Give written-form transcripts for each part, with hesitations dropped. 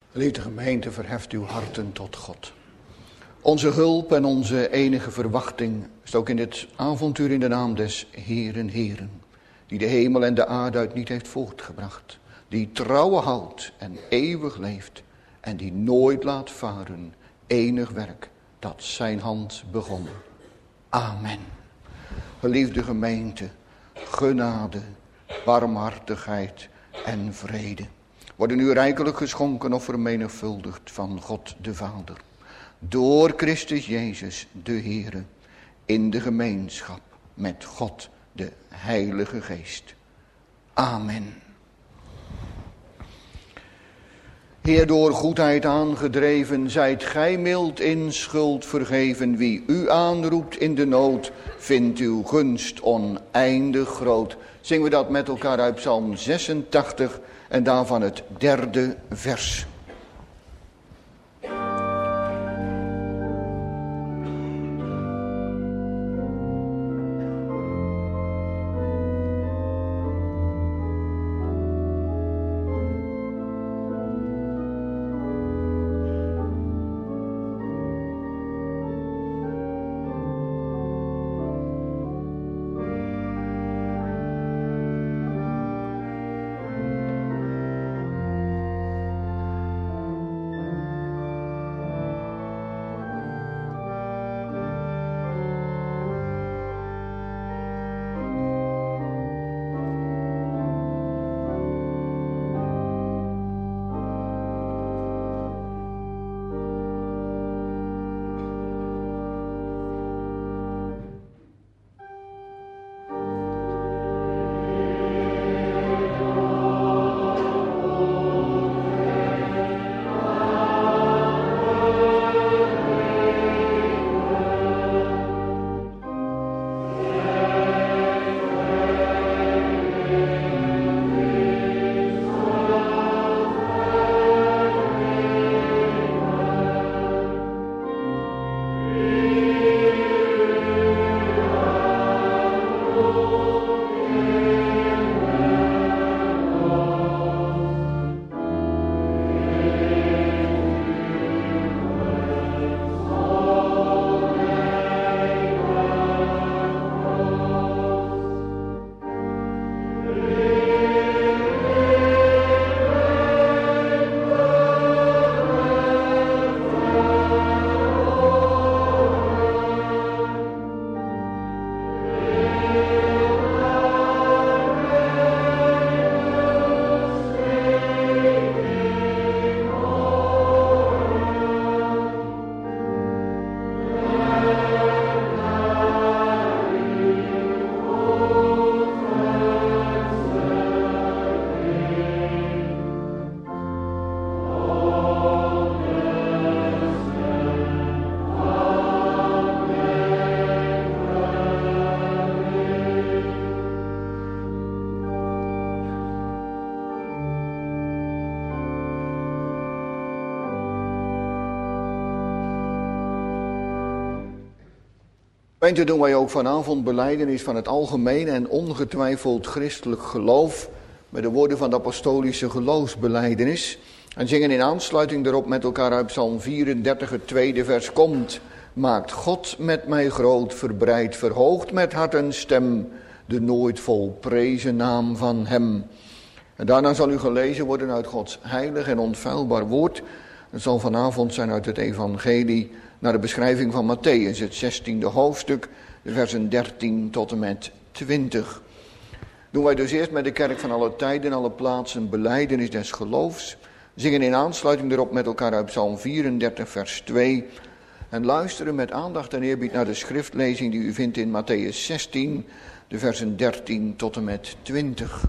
Geliefde gemeente, verheft uw harten tot God. Onze hulp en onze enige verwachting is ook in dit avontuur in de naam des Heeren, Heeren, die de hemel en de aarde uit niet heeft voortgebracht, die trouwe houdt en eeuwig leeft en die nooit laat varen enig werk dat zijn hand begon. Amen. Geliefde gemeente, genade, barmhartigheid en vrede worden u rijkelijk geschonken of vermenigvuldigd van God de Vader, door Christus Jezus de Heere, in de gemeenschap met God de Heilige Geest. Amen. Heer, door goedheid aangedreven, zijt gij mild in schuld vergeven. Wie u aanroept in de nood, vindt uw gunst oneindig groot. Zingen we dat met elkaar uit Psalm 86 en daarvan het 3e vers. Gemeente, doen wij ook vanavond belijdenis van het algemeen en ongetwijfeld christelijk geloof met de woorden van de apostolische geloofsbelijdenis. En zingen in aansluiting daarop met elkaar uit Psalm 34 het 2e vers. Komt, maakt God met mij groot, verbreidt, verhoogt met hart en stem de nooit volprezen naam van hem. En daarna zal u gelezen worden uit Gods heilig en onfeilbaar woord. Het zal vanavond zijn uit het evangelie naar de beschrijving van Mattheüs, het 16e hoofdstuk, de versen 13 tot en met 20. Doen wij dus eerst met de kerk van alle tijden, alle plaatsen, belijdenis des geloofs. Zingen in aansluiting erop met elkaar uit Psalm 34 vers 2. En luisteren met aandacht en eerbied naar de schriftlezing die u vindt in Mattheüs 16, de versen 13 tot en met 20.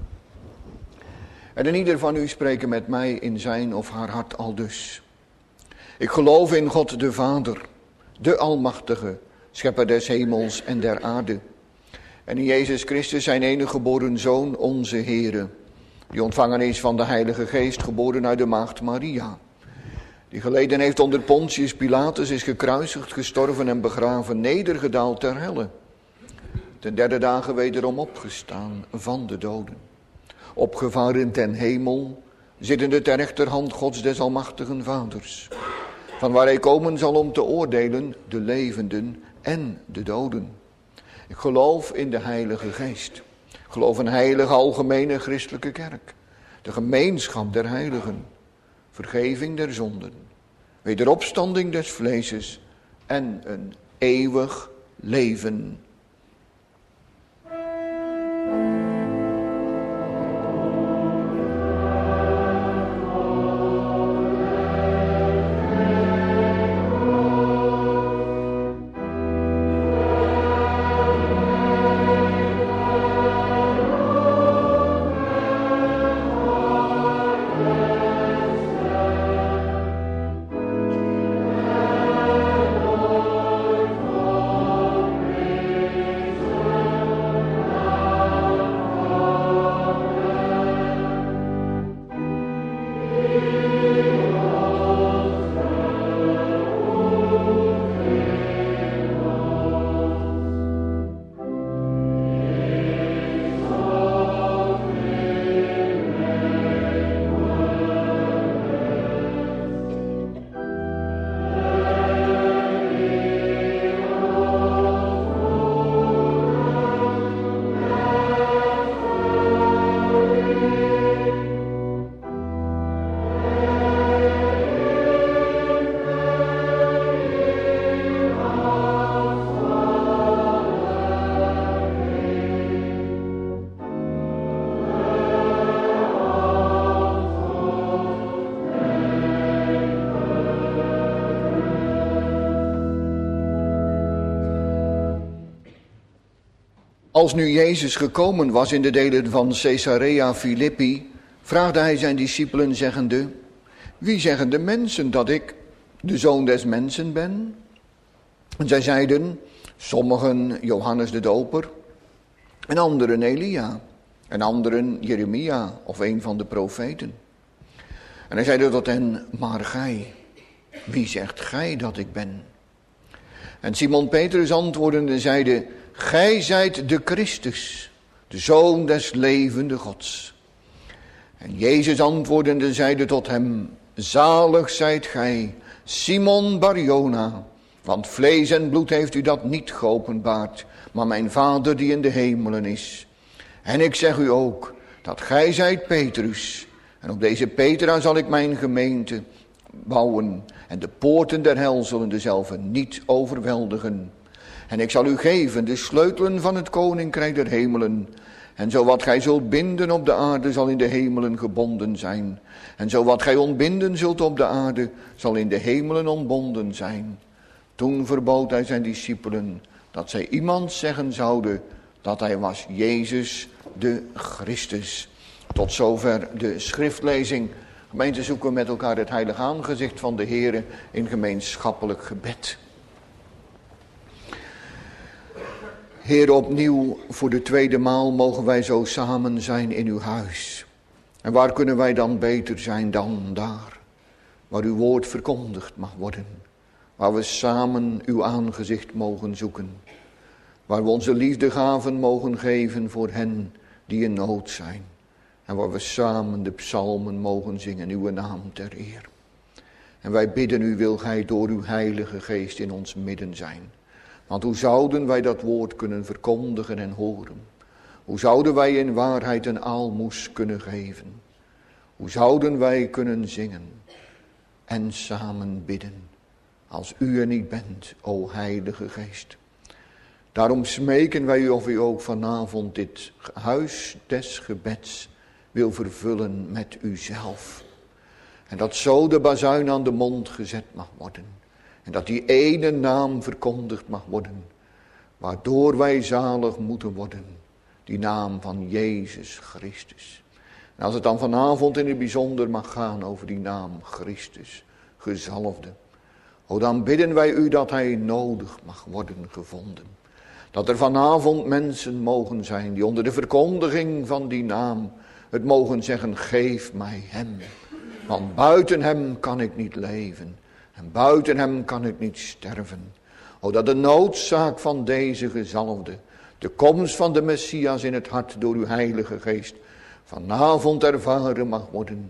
En in ieder van u spreken met mij in zijn of haar hart aldus. Ik geloof in God de Vader, de Almachtige, schepper des hemels en der aarde. En in Jezus Christus zijn enige geboren Zoon, onze Heere, die ontvangen is van de Heilige Geest, geboren uit de maagd Maria. Die geleden heeft onder Pontius Pilatus, is gekruisigd, gestorven en begraven, nedergedaald ter helle. Ten derde dagen wederom opgestaan van de doden. Opgevaren ten hemel, zittende ter rechterhand Gods des almachtigen vaders, van waar hij komen zal om te oordelen de levenden en de doden. Ik geloof in de Heilige Geest. Ik geloof in een heilige algemene christelijke kerk, de gemeenschap der heiligen, vergeving der zonden, wederopstanding des vleeses en een eeuwig leven. Als nu Jezus gekomen was in de delen van Caesarea Philippi, vraagde hij zijn discipelen zeggende: wie zeggen de mensen dat ik de Zoon des Mensen ben? En zij zeiden: sommigen Johannes de Doper, en anderen Elia, en anderen Jeremia of een van de profeten. En hij zeide tot hen: maar gij, wie zegt gij dat ik ben? En Simon Petrus antwoordende zeide: gij zijt de Christus, de Zoon des levende Gods. En Jezus antwoordende zeide tot hem: zalig zijt gij, Simon Bar-Jona, want vlees en bloed heeft u dat niet geopenbaard, maar mijn Vader die in de hemelen is. En ik zeg u ook, dat gij zijt Petrus, en op deze Petra zal ik mijn gemeente bouwen, en de poorten der hel zullen dezelve niet overweldigen. En ik zal u geven de sleutelen van het koninkrijk der hemelen. En zo wat gij zult binden op de aarde zal in de hemelen gebonden zijn. En zo wat gij ontbinden zult op de aarde zal in de hemelen ontbonden zijn. Toen verbood hij zijn discipelen dat zij iemand zeggen zouden dat hij was Jezus de Christus. Tot zover de schriftlezing. Gemeente, zoeken we met elkaar het heilige aangezicht van de Heere in gemeenschappelijk gebed. Heer, opnieuw voor de tweede maal mogen wij zo samen zijn in uw huis. En waar kunnen wij dan beter zijn dan daar, waar uw woord verkondigd mag worden, waar we samen uw aangezicht mogen zoeken, waar we onze liefdegaven mogen geven voor hen die in nood zijn, en waar we samen de psalmen mogen zingen, uw naam ter eer. En wij bidden u, wil gij door uw heilige geest in ons midden zijn. Want hoe zouden wij dat woord kunnen verkondigen en horen? Hoe zouden wij in waarheid een aalmoes kunnen geven? Hoe zouden wij kunnen zingen en samen bidden, als u er niet bent, o Heilige Geest? Daarom smeken wij u of u ook vanavond dit huis des gebeds wil vervullen met uzelf. En dat zo de bazuin aan de mond gezet mag worden. En dat die ene naam verkondigd mag worden, waardoor wij zalig moeten worden. Die naam van Jezus Christus. En als het dan vanavond in het bijzonder mag gaan over die naam Christus, gezalfde. O, dan bidden wij u dat hij nodig mag worden gevonden. Dat er vanavond mensen mogen zijn die onder de verkondiging van die naam het mogen zeggen: geef mij hem. Want buiten hem kan ik niet leven. En buiten hem kan ik niet sterven. O, dat de noodzaak van deze gezalfde, de komst van de Messias in het hart door uw Heilige Geest, vanavond ervaren mag worden.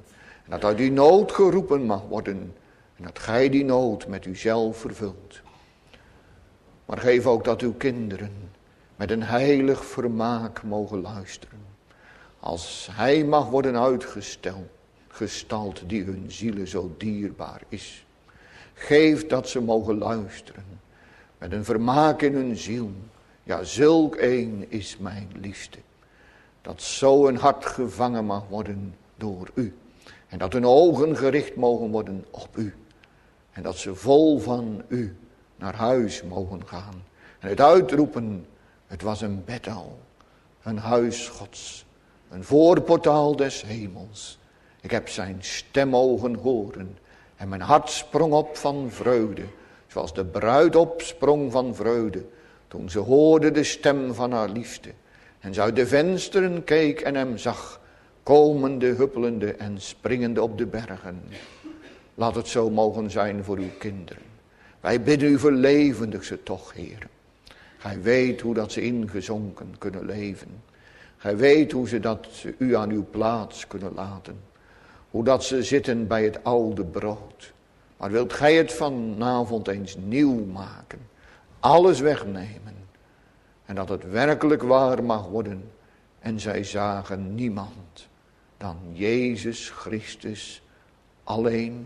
Dat uit die nood geroepen mag worden. En dat gij die nood met uzelf vervult. Maar geef ook dat uw kinderen met een heilig vermaak mogen luisteren. Als hij mag worden uitgestald die hun zielen zo dierbaar is. Geef dat ze mogen luisteren. Met een vermaak in hun ziel. Ja, zulk een is mijn liefste. Dat zo een hart gevangen mag worden door u. En dat hun ogen gericht mogen worden op u. En dat ze vol van u naar huis mogen gaan. En het uitroepen, het was een Bethel, een huis Gods, een voorportaal des hemels. Ik heb zijn stem mogen horen en mijn hart sprong op van vreugde. Zoals de bruid opsprong van vreugde, toen ze hoorde de stem van haar liefste. En ze uit de vensteren keek en hem zag, komende, huppelende en springende op de bergen. Laat het zo mogen zijn voor uw kinderen. Wij bidden u verlevendig ze toch, Heer. Gij weet hoe dat ze ingezonken kunnen leven. Gij weet hoe ze u aan uw plaats kunnen laten. Hoe dat ze zitten bij het oude brood. Maar wilt gij het vanavond eens nieuw maken. Alles wegnemen. En dat het werkelijk waar mag worden. En zij zagen niemand dan Jezus Christus alleen.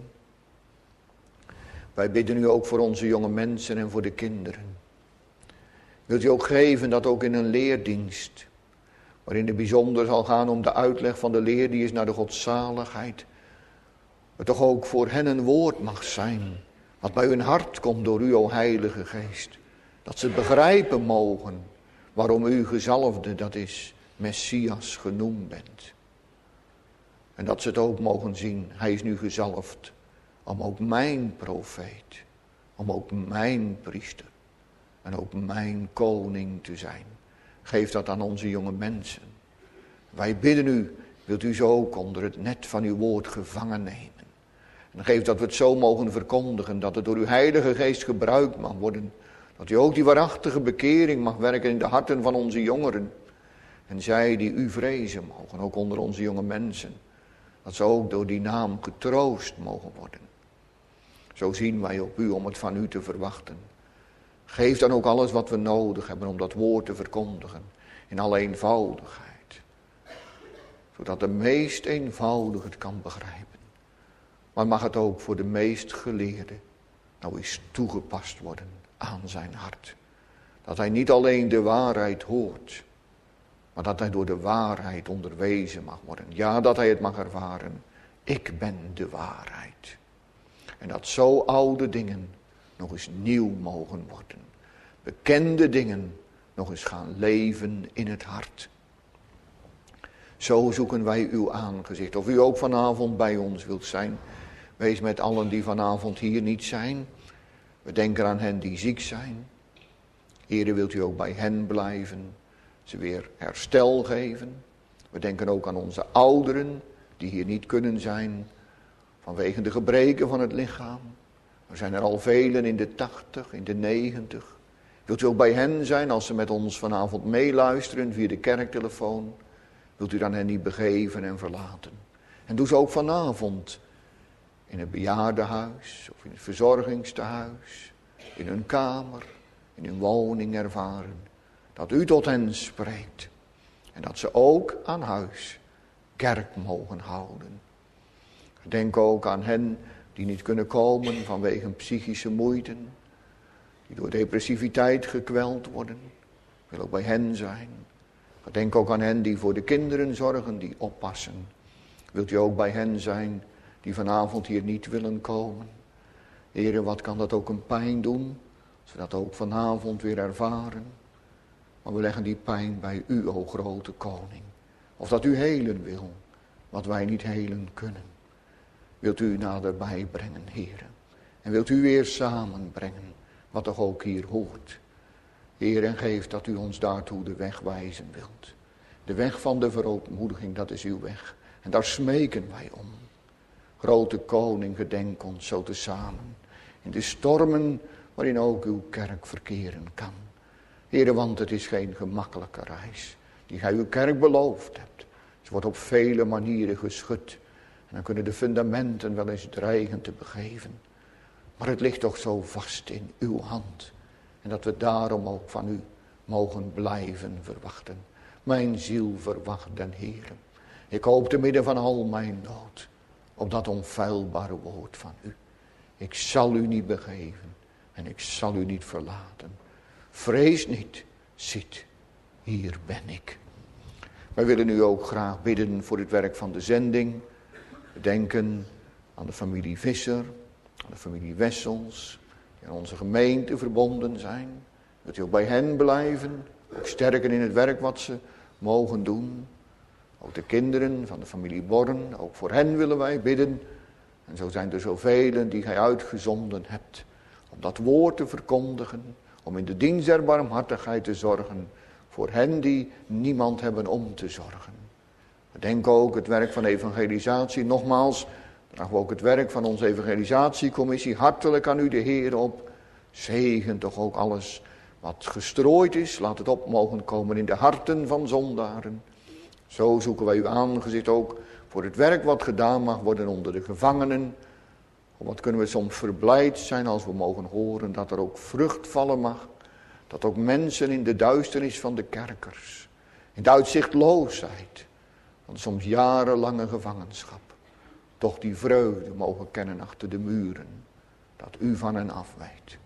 Wij bidden u ook voor onze jonge mensen en voor de kinderen. Wilt u ook geven dat ook in een leerdienst, waarin het bijzonder zal gaan om de uitleg van de leer die is naar de godzaligheid, het toch ook voor hen een woord mag zijn, wat bij hun hart komt door u, o Heilige Geest. Dat ze begrijpen mogen waarom u gezalfde, dat is Messias, genoemd bent. En dat ze het ook mogen zien, hij is nu gezalfd om ook mijn profeet, om ook mijn priester en ook mijn koning te zijn. Geef dat aan onze jonge mensen. Wij bidden u, wilt u zo ook onder het net van uw woord gevangen nemen. En geef dat we het zo mogen verkondigen, dat het door uw Heilige Geest gebruikt mag worden. Dat u ook die waarachtige bekering mag werken in de harten van onze jongeren. En zij die u vrezen mogen, ook onder onze jonge mensen. Dat ze ook door die naam getroost mogen worden. Zo zien wij op u om het van u te verwachten. Geef dan ook alles wat we nodig hebben om dat woord te verkondigen. In alle eenvoudigheid. Zodat de meest eenvoudige het kan begrijpen. Maar mag het ook voor de meest geleerde nou eens toegepast worden aan zijn hart. Dat hij niet alleen de waarheid hoort. Maar dat hij door de waarheid onderwezen mag worden. Ja, dat hij het mag ervaren. Ik ben de waarheid. En dat zo oude dingen nog eens nieuw mogen worden. Bekende dingen nog eens gaan leven in het hart. Zo zoeken wij uw aangezicht. Of u ook vanavond bij ons wilt zijn. Wees met allen die vanavond hier niet zijn. We denken aan hen die ziek zijn. Here, wilt u ook bij hen blijven. Ze weer herstel geven. We denken ook aan onze ouderen die hier niet kunnen zijn. Vanwege de gebreken van het lichaam. Er zijn er al velen in de 80, in de 90. Wilt u ook bij hen zijn als ze met ons vanavond meeluisteren via de kerktelefoon? Wilt u dan hen niet begeven en verlaten? En doe ze ook vanavond in het bejaardenhuis of in het verzorgingstehuis, in hun kamer, in hun woning ervaren. Dat u tot hen spreekt. En dat ze ook aan huis kerk mogen houden. Denk ook aan hen die niet kunnen komen vanwege psychische moeiten. Die door depressiviteit gekweld worden. Ik wil ook bij hen zijn. Denk ook aan hen die voor de kinderen zorgen, die oppassen. Wilt u ook bij hen zijn die vanavond hier niet willen komen? Heren, wat kan dat ook een pijn doen? Als we dat ook vanavond weer ervaren. Maar we leggen die pijn bij u, o grote koning. Of dat u helen wil, wat wij niet helen kunnen. Wilt u naderbij brengen, heren. En wilt u weer samenbrengen, wat toch ook hier hoort. Heer, en geef dat u ons daartoe de weg wijzen wilt. De weg van de verootmoediging, dat is uw weg. En daar smeken wij om. Grote koning, gedenk ons zo tezamen. In de stormen waarin ook uw kerk verkeren kan. Heer, want het is geen gemakkelijke reis die gij uw kerk beloofd hebt. Ze wordt op vele manieren geschud. En Dan kunnen de fundamenten wel eens dreigen te begeven. Maar het ligt toch zo vast in uw hand. En dat we daarom ook van u mogen blijven verwachten. Mijn ziel verwacht den Heere. Ik hoop te midden van al mijn nood op dat onfeilbare woord van u. Ik zal u niet begeven en ik zal u niet verlaten. Vrees niet, ziet, hier ben ik. Wij willen u ook graag bidden voor het werk van de zending. We denken aan de familie Visser, aan de familie Wessels, die aan onze gemeente verbonden zijn. Dat u ook bij hen blijven, ook sterken in het werk wat ze mogen doen. Ook de kinderen van de familie Born, ook voor hen willen wij bidden. En zo zijn er zoveel die gij uitgezonden hebt om dat woord te verkondigen, om in de dienst der barmhartigheid te zorgen voor hen die niemand hebben om te zorgen. We denken ook het werk van evangelisatie, nogmaals, dragen we ook het werk van onze evangelisatiecommissie hartelijk aan u de Heer op. Zegen toch ook alles wat gestrooid is, laat het op mogen komen in de harten van zondaren. Zo zoeken wij uw aangezicht ook voor het werk wat gedaan mag worden onder de gevangenen. Wat kunnen we soms verblijd zijn als we mogen horen dat er ook vrucht vallen mag. Dat ook mensen in de duisternis van de kerkers, in de uitzichtloosheid van soms jarenlange gevangenschap, toch die vreugde mogen kennen achter de muren, dat u van hen afwijdt.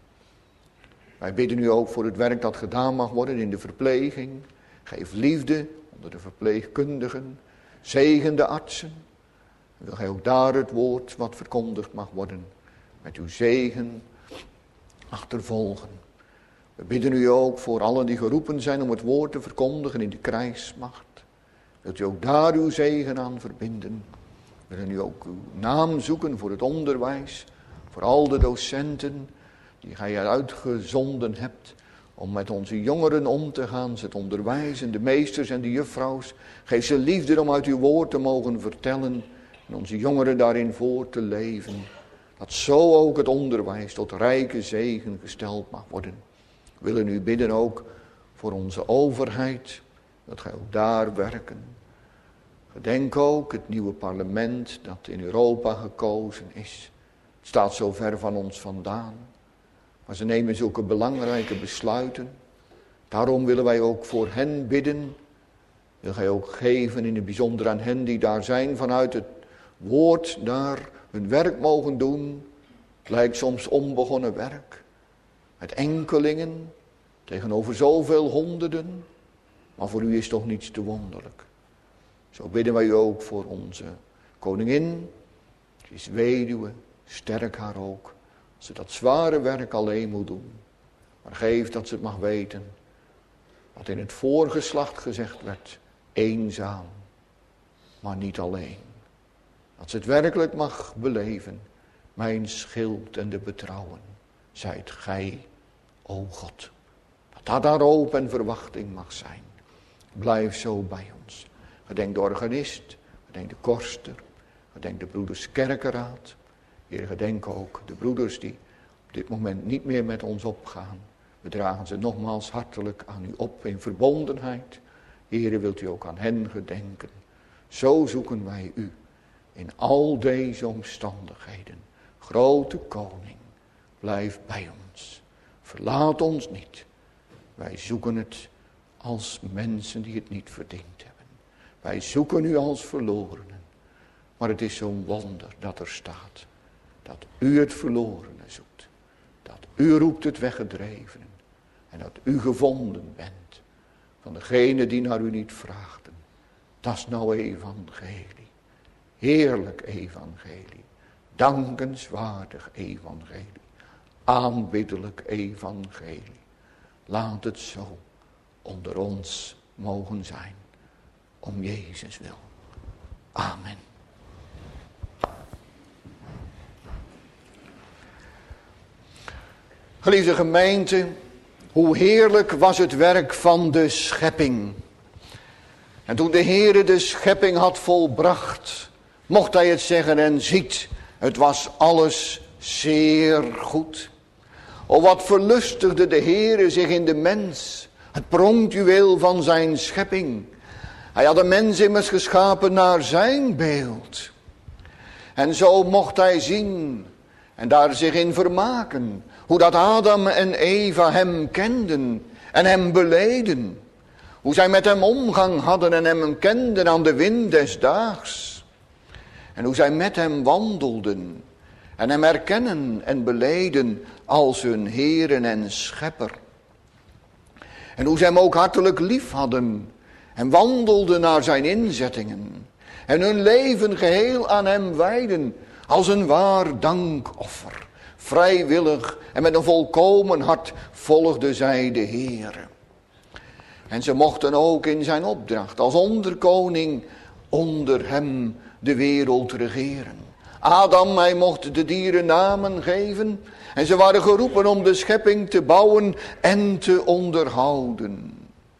Wij bidden u ook voor het werk dat gedaan mag worden in de verpleging. Geef liefde onder de verpleegkundigen, zegen de artsen. Wil gij ook daar het woord wat verkondigd mag worden, met uw zegen achtervolgen. We bidden u ook voor allen die geroepen zijn om het woord te verkondigen in de krijgsmacht. Wilt u ook daar uw zegen aan verbinden. We willen u ook uw naam zoeken voor het onderwijs, voor al de docenten die gij uitgezonden hebt om met onze jongeren om te gaan, ze te onderwijzen, de meesters en de juffrouws. Geef ze liefde om uit uw woord te mogen vertellen en onze jongeren daarin voor te leven. Dat zo ook het onderwijs tot rijke zegen gesteld mag worden. We willen u bidden ook voor onze overheid, dat gij ook daar werken. Gedenk ook het nieuwe parlement dat in Europa gekozen is. Het staat zo ver van ons vandaan. Maar ze nemen zulke belangrijke besluiten. Daarom willen wij ook voor hen bidden. Wil gij ook geven in het bijzonder aan hen die daar zijn vanuit het woord daar hun werk mogen doen. Het lijkt soms onbegonnen werk. Met enkelingen tegenover zoveel honderden. Maar voor u is toch niets te wonderlijk. Zo bidden wij u ook voor onze koningin. Ze is weduwe, sterk haar ook. Als ze dat zware werk alleen moet doen. Maar geef dat ze het mag weten. Wat in het voorgeslacht gezegd werd. Eenzaam, maar niet alleen. Dat ze het werkelijk mag beleven. Mijn schild en de betrouwen. Zijt gij, o God. Dat daar hoop en verwachting mag zijn. Blijf zo bij ons. Gedenk de organist. Gedenk de korster. Gedenk de broeders kerkenraad. Heer, gedenk ook de broeders die op dit moment niet meer met ons opgaan. We dragen ze nogmaals hartelijk aan u op in verbondenheid. Heer, wilt u ook aan hen gedenken. Zo zoeken wij u in al deze omstandigheden. Grote koning, blijf bij ons. Verlaat ons niet. Wij zoeken het als mensen die het niet verdiend hebben. Wij zoeken u als verlorenen. Maar het is zo'n wonder dat er staat. Dat u het verlorene zoekt. Dat u roept het weggedrevenen. En dat u gevonden bent. Van degene die naar u niet vraagden. Dat is nou evangelie. Heerlijk evangelie. Dankenswaardig evangelie. Aanbiddelijk evangelie. Laat het zo onder ons mogen zijn. Om Jezus wil. Amen. Geliefde gemeente, hoe heerlijk was het werk van de schepping. En toen de Heere de schepping had volbracht, mocht hij het zeggen en ziet, het was alles zeer goed. O, wat verlustigde de Heere zich in de mens, het pronkjuweel van zijn schepping. Hij had de mens immers geschapen naar zijn beeld. En zo mocht hij zien en daar zich in vermaken, hoe dat Adam en Eva hem kenden en hem beleden. Hoe zij met hem omgang hadden en hem kenden aan de wind des daags. En hoe zij met hem wandelden en hem erkennen en beleden als hun Heeren en Schepper. En hoe zij hem ook hartelijk lief hadden en wandelden naar zijn inzettingen. En hun leven geheel aan hem wijden als een waar dankoffer. Vrijwillig en met een volkomen hart volgden zij de Heere. En ze mochten ook in zijn opdracht als onderkoning onder hem de wereld regeren. Adam, hij mocht de dieren namen geven. En ze waren geroepen om de schepping te bouwen en te onderhouden.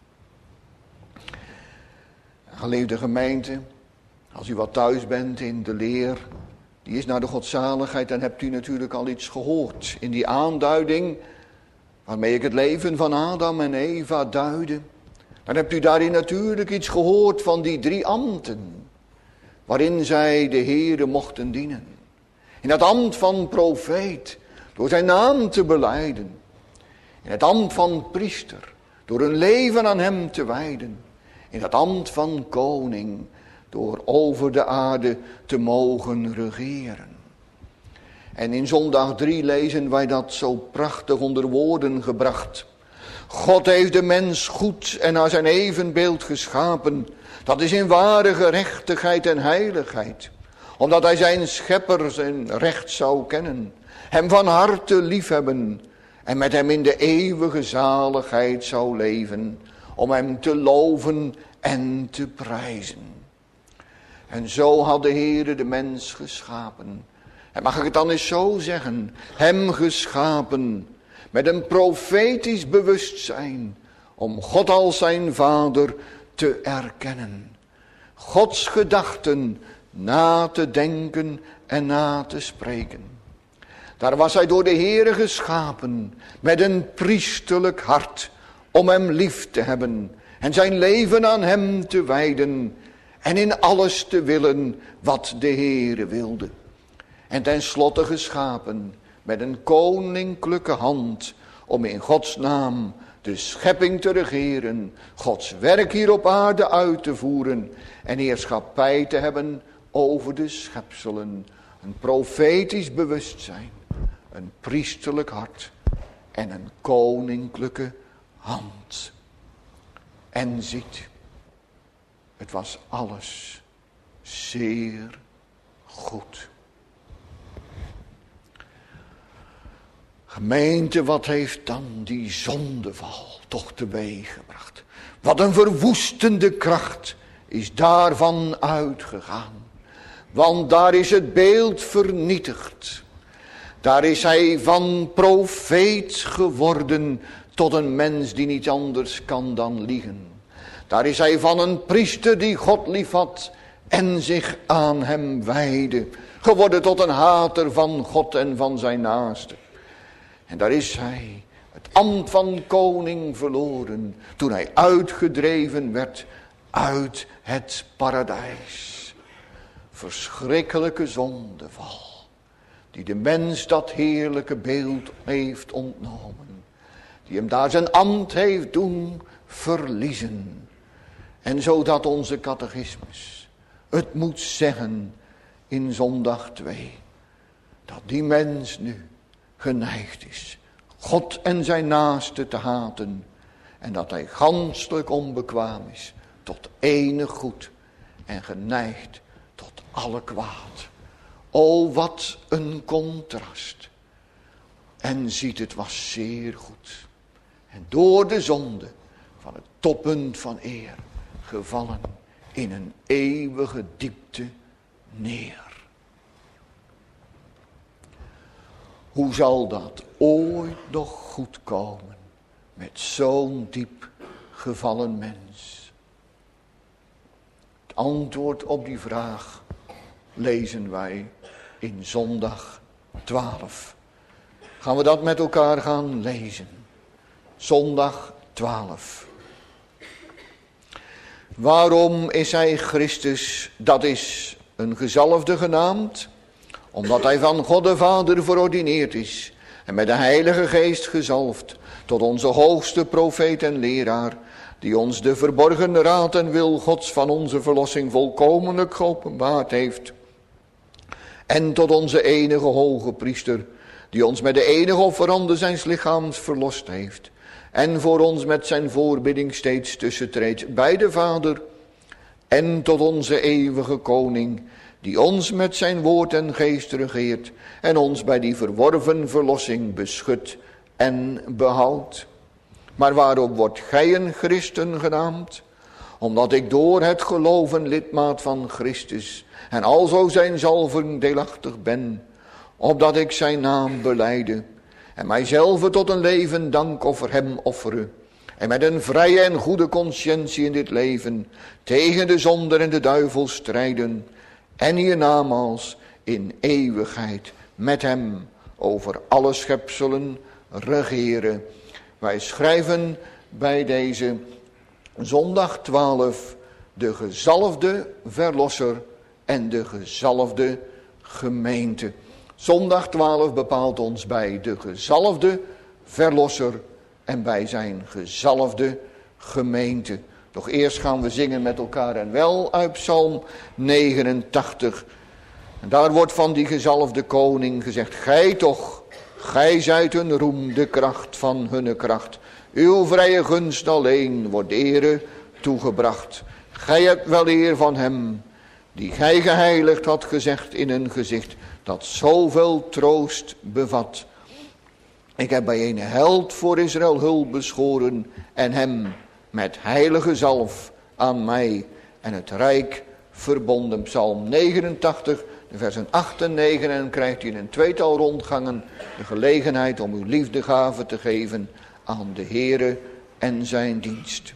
Geliefde gemeente, als u wat thuis bent in de leer, die is naar de godzaligheid, dan hebt u natuurlijk al iets gehoord. In die aanduiding, waarmee ik het leven van Adam en Eva duidde, dan hebt u daarin natuurlijk iets gehoord van die 3 ambten, waarin zij de Heere mochten dienen. In het ambt van profeet, door zijn naam te belijden. In het ambt van priester, door hun leven aan hem te wijden. In het ambt van koning, door over de aarde te mogen regeren. En in zondag 3 lezen wij dat zo prachtig onder woorden gebracht. God heeft de mens goed en naar zijn evenbeeld geschapen. Dat is in ware gerechtigheid en heiligheid. Omdat hij zijn schepper zijn recht zou kennen. Hem van harte liefhebben. En met hem in de eeuwige zaligheid zou leven. Om hem te loven en te prijzen. En zo had de Heere de mens geschapen. En mag ik het dan eens zo zeggen. Hem geschapen. Met een profetisch bewustzijn. Om God als zijn vader te erkennen. Gods gedachten na te denken en na te spreken. Daar was hij door de Heere geschapen. Met een priesterlijk hart. Om hem lief te hebben. En zijn leven aan hem te wijden. En in alles te willen wat de Heere wilde. En tenslotte geschapen met een koninklijke hand. Om in Gods naam de schepping te regeren. Gods werk hier op aarde uit te voeren. En heerschappij te hebben over de schepselen. Een profetisch bewustzijn. Een priesterlijk hart. En een koninklijke hand. En ziet, het was alles zeer goed. Gemeente, wat heeft dan die zondeval toch teweeggebracht? Wat een verwoestende kracht is daarvan uitgegaan. Want daar is het beeld vernietigd. Daar is hij van profeet geworden tot een mens die niet anders kan dan liegen. Daar is hij van een priester die God lief had en zich aan hem wijde. Geworden tot een hater van God en van zijn naaste. En daar is hij het ambt van koning verloren. Toen hij uitgedreven werd uit het paradijs. Verschrikkelijke zondeval. Die de mens dat heerlijke beeld heeft ontnomen. Die hem daar zijn ambt heeft doen verliezen. En zodat onze catechismus het moet zeggen in zondag 2. Dat die mens nu geneigd is God en zijn naaste te haten. En dat hij ganselijk onbekwaam is tot enig goed. En geneigd tot alle kwaad. O, wat een contrast. En ziet, het was zeer goed. En door de zonde van het toppunt van eer gevallen in een eeuwige diepte neer. Hoe zal dat ooit nog goed komen met zo'n diep gevallen mens? Het antwoord op die vraag lezen wij in zondag 12. Gaan we dat met elkaar gaan lezen. Zondag 12. Waarom is hij Christus, dat is een gezalfde genaamd, omdat hij van God de Vader verordineerd is en met de Heilige Geest gezalfd tot onze hoogste profeet en leraar, die ons de verborgen raad en wil Gods van onze verlossing volkomenlijk geopenbaard heeft. En tot onze enige hoge priester, die ons met de enige offerande zijns lichaams verlost heeft, en voor ons met zijn voorbidding steeds tussentreedt bij de Vader. En tot onze eeuwige koning, die ons met zijn woord en geest regeert en ons bij die verworven verlossing beschut en behoudt. Maar waarom wordt gij een christen genaamd? Omdat ik door het geloven lidmaat van Christus en alzo zijn zalving deelachtig ben, opdat ik zijn naam belijde en mijzelf tot een leven dankoffer hem offeren, en met een vrije en goede conscientie in dit leven tegen de zonde en de duivel strijden, en hiernamaals in eeuwigheid met hem over alle schepselen regeren. Wij schrijven bij deze zondag 12 de gezalfde verlosser en de gezalfde gemeente. Zondag 12 bepaalt ons bij de gezalfde verlosser en bij zijn gezalfde gemeente. Doch eerst gaan we zingen met elkaar en wel uit Psalm 89. En daar wordt van die gezalfde koning gezegd: gij toch, gij zijt hun roem, de kracht van hunne kracht. Uw vrije gunst alleen wordt ere toegebracht. Gij hebt wel eer van hem, die gij geheiligd had gezegd in een gezicht, dat zoveel troost bevat. Ik heb bij een held voor Israël hulp beschoren en hem met heilige zalf aan mij en het rijk verbonden. Psalm 89, de versen 8 en 9, en dan krijgt u in een tweetal rondgangen de gelegenheid om uw liefdegave te geven aan de Heere en zijn dienst.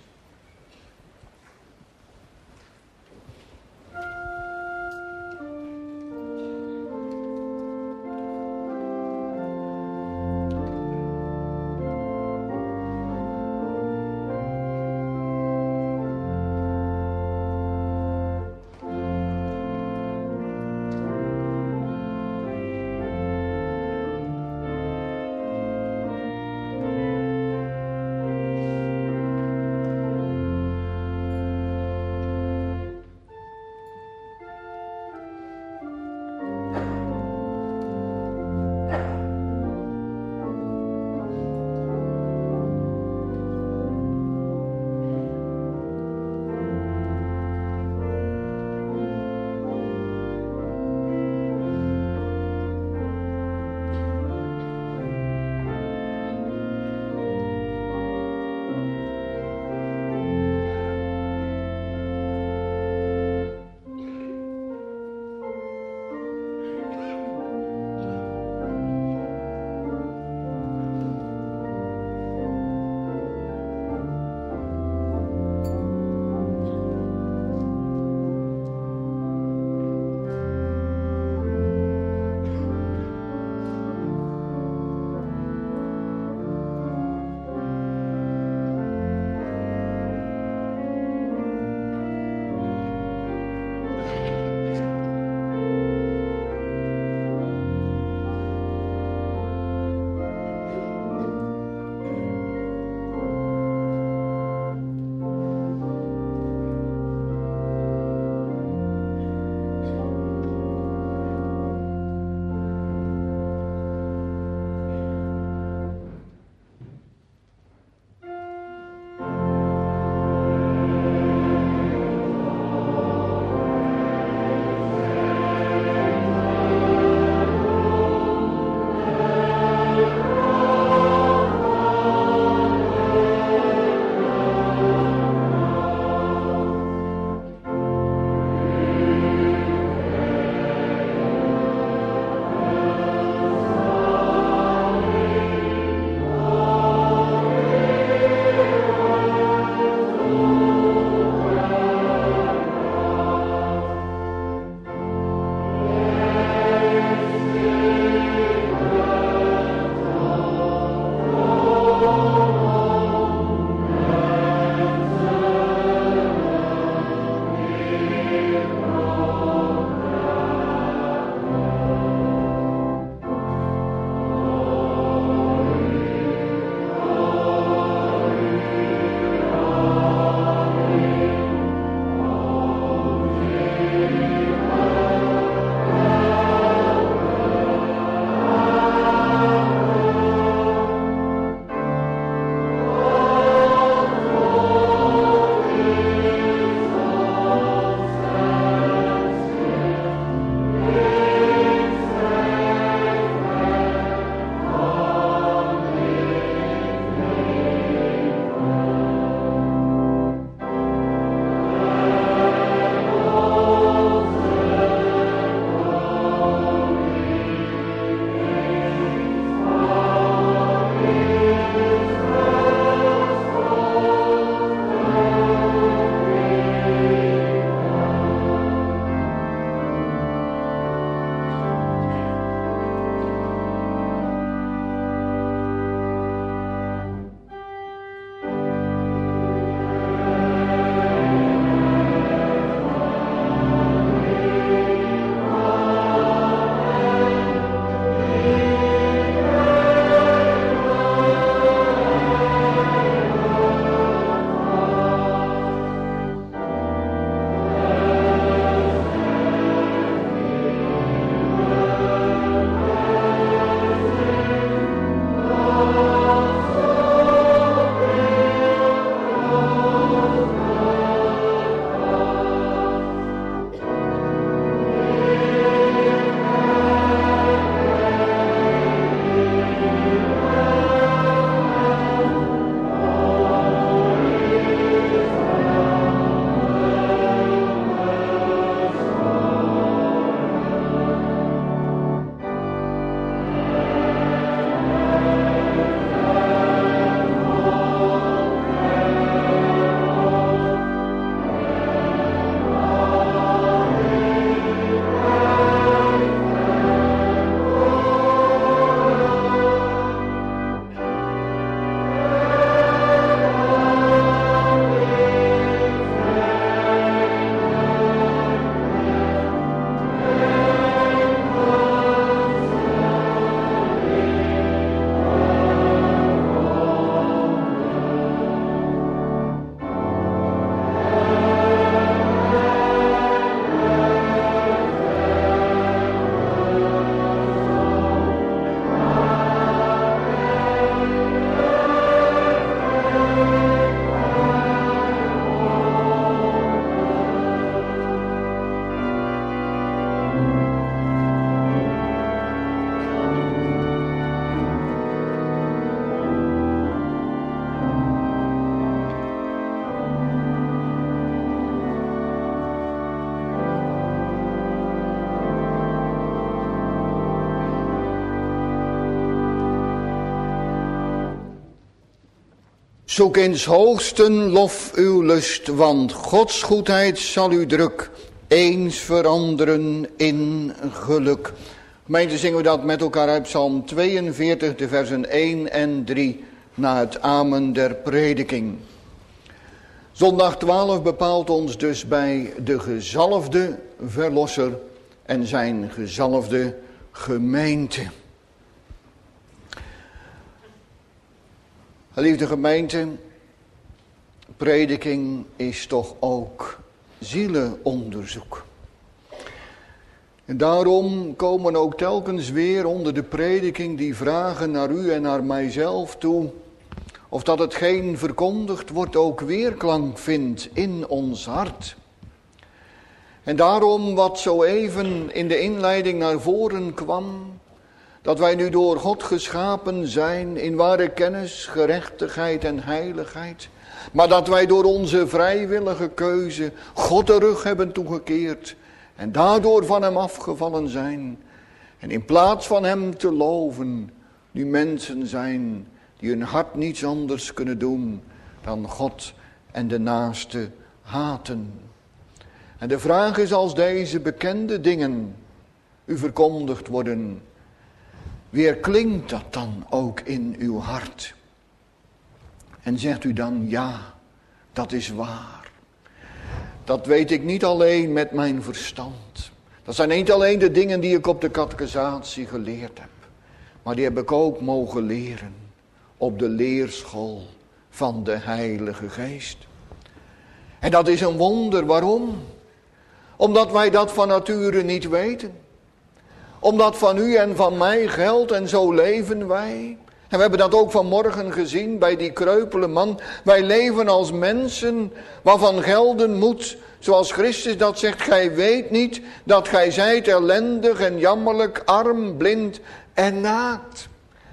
Zoek in's hoogsten lof uw lust, want Gods goedheid zal u druk eens veranderen in geluk. Gemeente, zingen we dat met elkaar uit Psalm 42, de versen 1 en 3, na het amen der prediking. Zondag 12 bepaalt ons dus bij de gezalfde verlosser en zijn gezalfde gemeente. Geliefde gemeente, prediking is toch ook zielenonderzoek. En daarom komen ook telkens weer onder de prediking die vragen naar u en naar mijzelf toe, of dat hetgeen verkondigd wordt ook weerklank vindt in ons hart. En daarom wat zo even in de inleiding naar voren kwam, dat wij nu door God geschapen zijn in ware kennis, gerechtigheid en heiligheid, maar dat wij door onze vrijwillige keuze God de rug hebben toegekeerd en daardoor van hem afgevallen zijn. En in plaats van hem te loven, nu mensen zijn die hun hart niets anders kunnen doen dan God en de naaste haten. En de vraag is, als deze bekende dingen u verkondigd worden, weer klinkt dat dan ook in uw hart? En zegt u dan, ja, dat is waar. Dat weet ik niet alleen met mijn verstand. Dat zijn niet alleen de dingen die ik op de catechisatie geleerd heb. Maar die heb ik ook mogen leren op de leerschool van de Heilige Geest. En dat is een wonder. Waarom? Omdat wij dat van nature niet weten. Omdat van u en van mij geldt en zo leven wij. En we hebben dat ook vanmorgen gezien bij die kreupele man. Wij leven als mensen waarvan gelden moet, zoals Christus dat zegt, gij weet niet dat gij zijt ellendig en jammerlijk, arm, blind en naakt.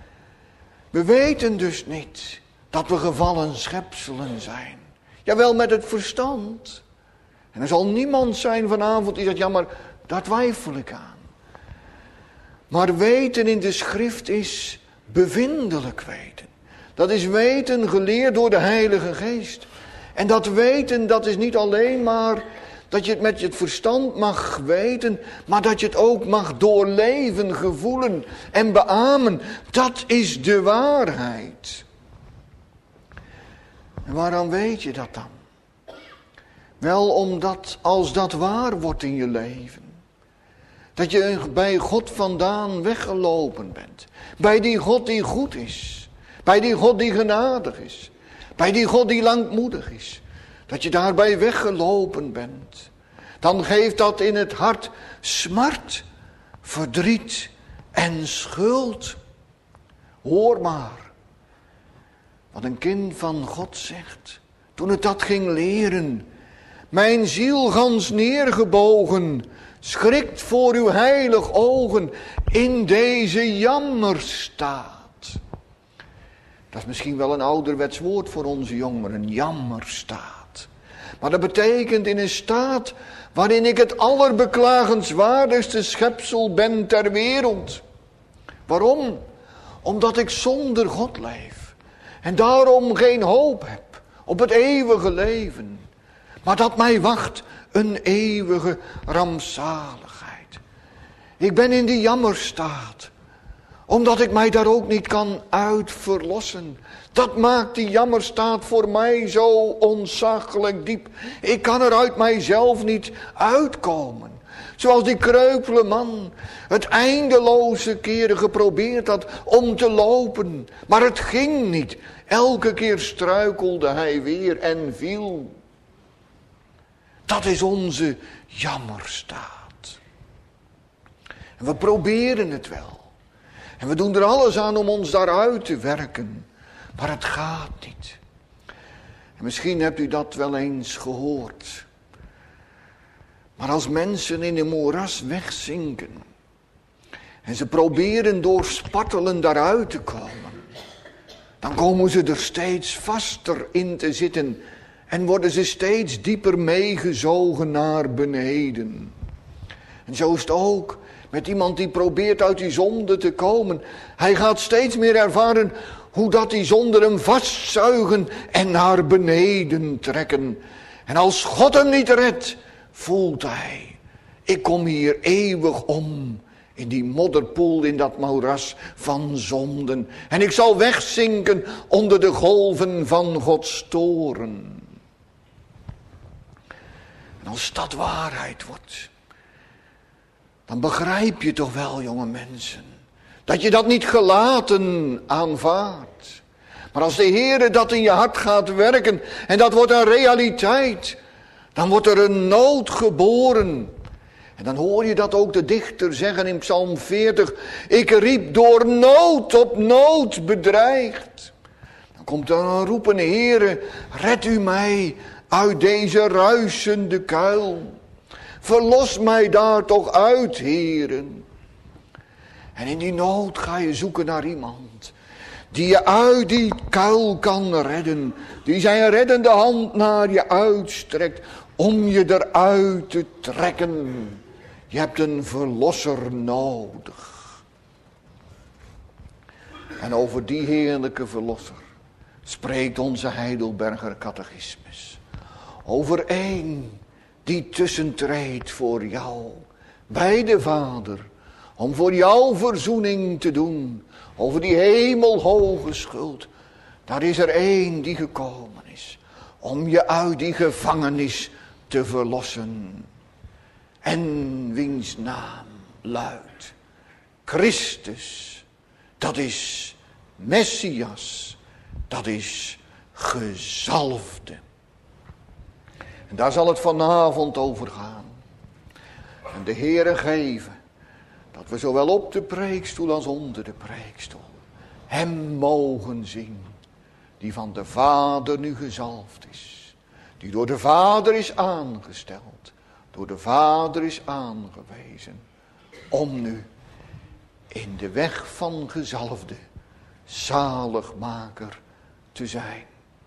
We weten dus niet dat we gevallen schepselen zijn. Jawel, met het verstand. En er zal niemand zijn vanavond die zegt, ja, maar daar twijfel ik aan. Maar weten in de schrift is bevindelijk weten. Dat is weten geleerd door de Heilige Geest. En dat weten, dat is niet alleen maar dat je het met je verstand mag weten, maar dat je het ook mag doorleven, gevoelen en beamen. Dat is de waarheid. En waarom weet je dat dan? Wel omdat als dat waar wordt in je leven, dat je bij God vandaan weggelopen bent. Bij die God die goed is. Bij die God die genadig is. Bij die God die langmoedig is. Dat je daarbij weggelopen bent. Dan geeft dat in het hart smart, verdriet en schuld. Hoor maar wat een kind van God zegt. Toen het dat ging leren. Mijn ziel gans neergebogen, schrikt voor uw heilig ogen in deze jammerstaat. Dat is misschien wel een ouderwets woord voor onze jongeren, jammerstaat. Maar dat betekent in een staat waarin ik het allerbeklagenswaardigste schepsel ben ter wereld. Waarom? Omdat ik zonder God leef. En daarom geen hoop heb op het eeuwige leven. Maar dat mij wacht een eeuwige rampzaligheid. Ik ben in die jammerstaat. Omdat ik mij daar ook niet kan uit verlossen. Dat maakt die jammerstaat voor mij zo ontzaglijk diep. Ik kan er uit mijzelf niet uitkomen. Zoals die kreupele man het eindeloze keren geprobeerd had om te lopen. Maar het ging niet. Elke keer struikelde hij weer en viel. Dat is onze jammerstaat. En we proberen het wel. En we doen er alles aan om ons daaruit te werken. Maar het gaat niet. En misschien hebt u dat wel eens gehoord. Maar als mensen in een moeras wegzinken. En ze proberen door spartelen daaruit te komen. Dan komen ze er steeds vaster in te zitten. En worden ze steeds dieper meegezogen naar beneden. En zo is het ook met iemand die probeert uit die zonde te komen. Hij gaat steeds meer ervaren Hoe dat die zonden hem vastzuigen en naar beneden trekken. En als God hem niet redt, voelt hij, ik kom hier eeuwig om. In die modderpoel, in dat moeras van zonden. En ik zal wegzinken onder de golven van Gods toorn. En als dat waarheid wordt, dan begrijp je toch wel, jonge mensen, dat je dat niet gelaten aanvaardt. Maar als de Heere dat in je hart gaat werken en dat wordt een realiteit, dan wordt er een nood geboren. En dan hoor je dat ook de dichter zeggen in Psalm 40. Ik riep door nood op nood bedreigd. Dan komt er een roepen, Heere, red u mij uit deze ruisende kuil. Verlos mij daar toch uit, Heeren. En in die nood ga je zoeken naar iemand die je uit die kuil kan redden. Die zijn reddende hand naar je uitstrekt om je eruit te trekken. Je hebt een verlosser nodig. En over die heerlijke verlosser spreekt onze Heidelberger catechismus. Over één die tussentreedt voor jou bij de Vader. Om voor jou verzoening te doen. Over die hemelhoge schuld. Daar is er één die gekomen is. Om je uit die gevangenis te verlossen. En wiens naam luidt Christus. Dat is Messias. Dat is gezalfde. En daar zal het vanavond over gaan. En de Heere geven dat we zowel op de preekstoel als onder de preekstoel hem mogen zien. Die van de Vader nu gezalfd is. Die door de Vader is aangesteld. Door de Vader is aangewezen. Om nu in de weg van gezalfde zaligmaker te zijn.